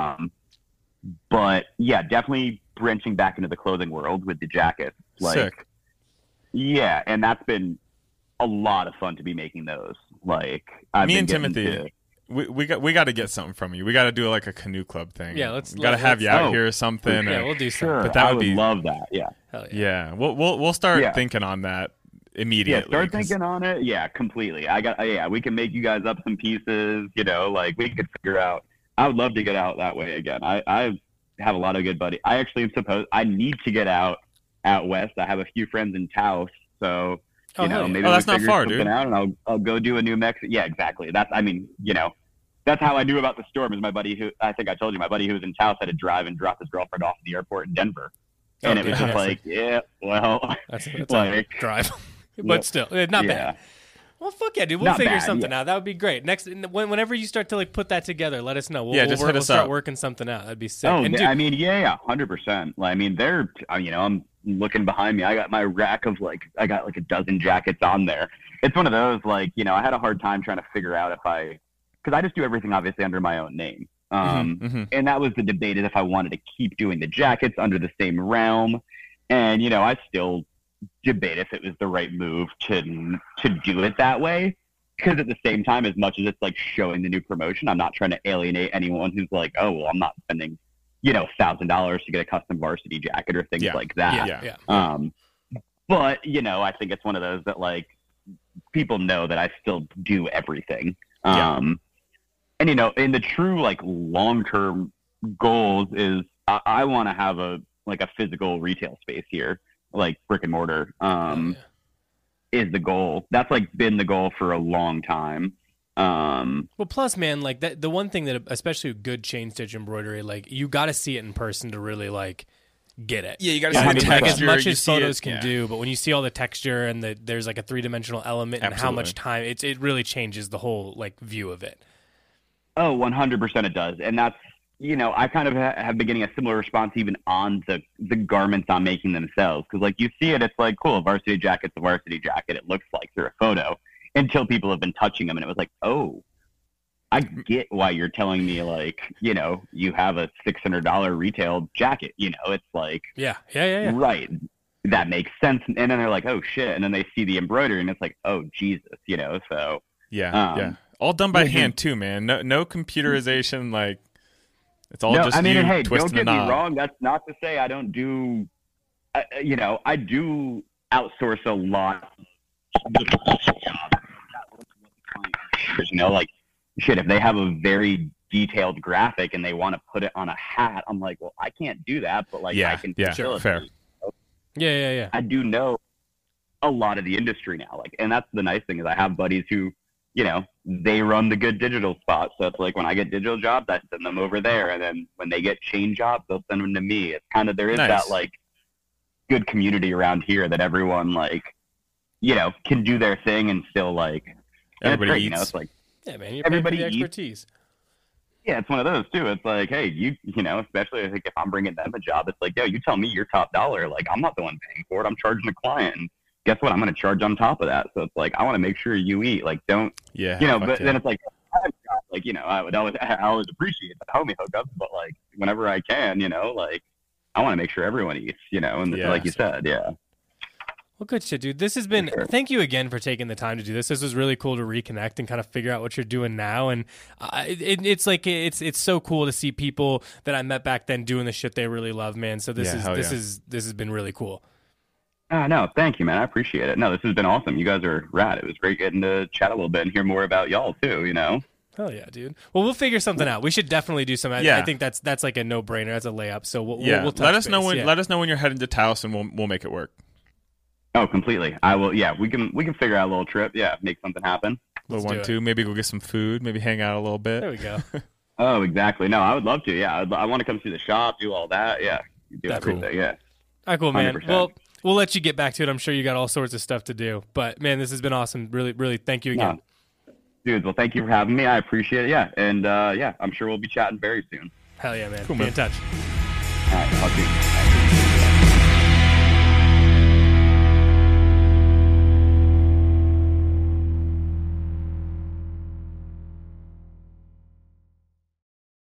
But yeah, definitely branching back into the clothing world with the jackets. Like, sick. Yeah, and that's been a lot of fun to be making those. Like, me and Timothy, we got to get something from you. We got to do like a canoe club thing. Yeah, got to have you out here or something. Yeah, we'll do something. Sure, but that would love that. Yeah. Hell yeah. Yeah, we'll start thinking on that immediately. Yeah, start thinking on it. Yeah, completely. We can make you guys up some pieces. Like we could figure out. I would love to get out that way again. I have a lot of good buddies. I actually I need to get out west. I have a few friends in Taos, so maybe that's we'll not far, something dude. out, and I'll go do a New Mexico. Yeah, exactly. That's that's how I knew about the storm. Is my buddy who I think I told you, my buddy who was in Taos had to drive and drop his girlfriend off at the airport in Denver, and it was just like, that's like a drive, but still not bad. Well, fuck yeah, dude. We'll figure something out. That would be great. Next, whenever you start to like put that together, let us know. We'll start working something out. That'd be sick. Oh, dude, 100%. I mean, I'm looking behind me. I got my rack of I got like a dozen jackets on there. It's one of those I had a hard time trying to figure out because I just do everything obviously under my own name. And that was the debate, is if I wanted to keep doing the jackets under the same realm. And, I still debate if it was the right move to do it that way, because at the same time, as much as it's like showing the new promotion, I'm not trying to alienate anyone who's like, oh well, I'm not spending $1,000 to get a custom varsity jacket or things like that. But I think it's one of those that like people know that I still do everything. And in the true like long-term goals is I want to have a physical retail space here, like brick and mortar, is the goal. That's like been the goal for a long time. Well, plus, man, like that, the one thing that, especially good chain stitch embroidery, like you got to see it in person to really like get it. Yeah, you got to see the texture. As much as photos can do, but when you see all the texture and there's like a 3-dimensional element and how much time, it really changes the whole like view of it. Oh, 100% it does. And that's, I kind of have been getting a similar response even on the garments I'm making themselves. Because, like, you see it, it's like, cool, a varsity jacket's a varsity jacket. It looks like through a photo. Until people have been touching them. And it was like, oh, I get why you're telling me, like, you have a $600 retail jacket. It's like, yeah. Right. That makes sense. And then they're like, oh, shit. And then they see the embroidery, and it's like, oh, Jesus, so. Yeah. All done by hand, too, man. No computerization, like. It's all just hey, twisting don't get the me knob. wrong. That's not to say I don't do, I do outsource a lot. Like, shit, if they have a very detailed graphic and they want to put it on a hat, I'm like, well, I can't do that, but like, I can facilitate. Fair. Yeah. I do know a lot of the industry now. Like, and that's the nice thing is I have buddies who, you know, they run the good digital spots. So it's like when I get digital jobs, I send them over there. And then when they get chain jobs, they'll send them to me. It's kind of, there is that like good community around here that everyone like, you know, can do their thing and still like, and everybody great, eats. You know, it's like, yeah, man, you're everybody paying for the eats. expertise. Yeah, it's one of those too. It's like, hey, you know, especially like if I'm bringing them a job, it's like, yo, you tell me your top dollar. Like, I'm not the one paying for it. I'm charging the client, and guess what? I'm going to charge on top of that. So it's like, I want to make sure you eat. Like, don't, you know. But then it's like, you know, I always appreciate the homie hookups, but like whenever I can, you know, like I want to make sure everyone eats, you know, and like you said, yeah. Well, good shit, dude. This has been, thank you again for taking the time to do this. This was really cool to reconnect and kind of figure out what you're doing now. And it's like, it's so cool to see people that I met back then doing the shit they really love, man. So this has been really cool. No, thank you, man. I appreciate it. No, this has been awesome. You guys are rad. It was great getting to chat a little bit and hear more about y'all too, you know? Hell yeah, dude. Well, we'll figure something out. We should definitely do something. I think that's like a no-brainer. That's a layup. So we'll touch let us know base. when let us know when you're heading to Taos, and we'll make it work. Oh, completely. I will. Yeah, we can figure out a little trip. Yeah, make something happen. Little 1-2. Maybe go get some food. Maybe hang out a little bit. There we go. Oh, exactly. No, I would love to. Yeah, I want to come see the shop, do all that. Yeah, do everything. Cool. Yeah. All right, cool, man. 100%. Well, we'll let you get back to it. I'm sure you got all sorts of stuff to do. But man, this has been awesome. Really, really, thank you again. Dude, well, thank you for having me. I appreciate it. Yeah, and I'm sure we'll be chatting very soon. Hell yeah, man. Cool, Be man. in touch. All right, talk to you.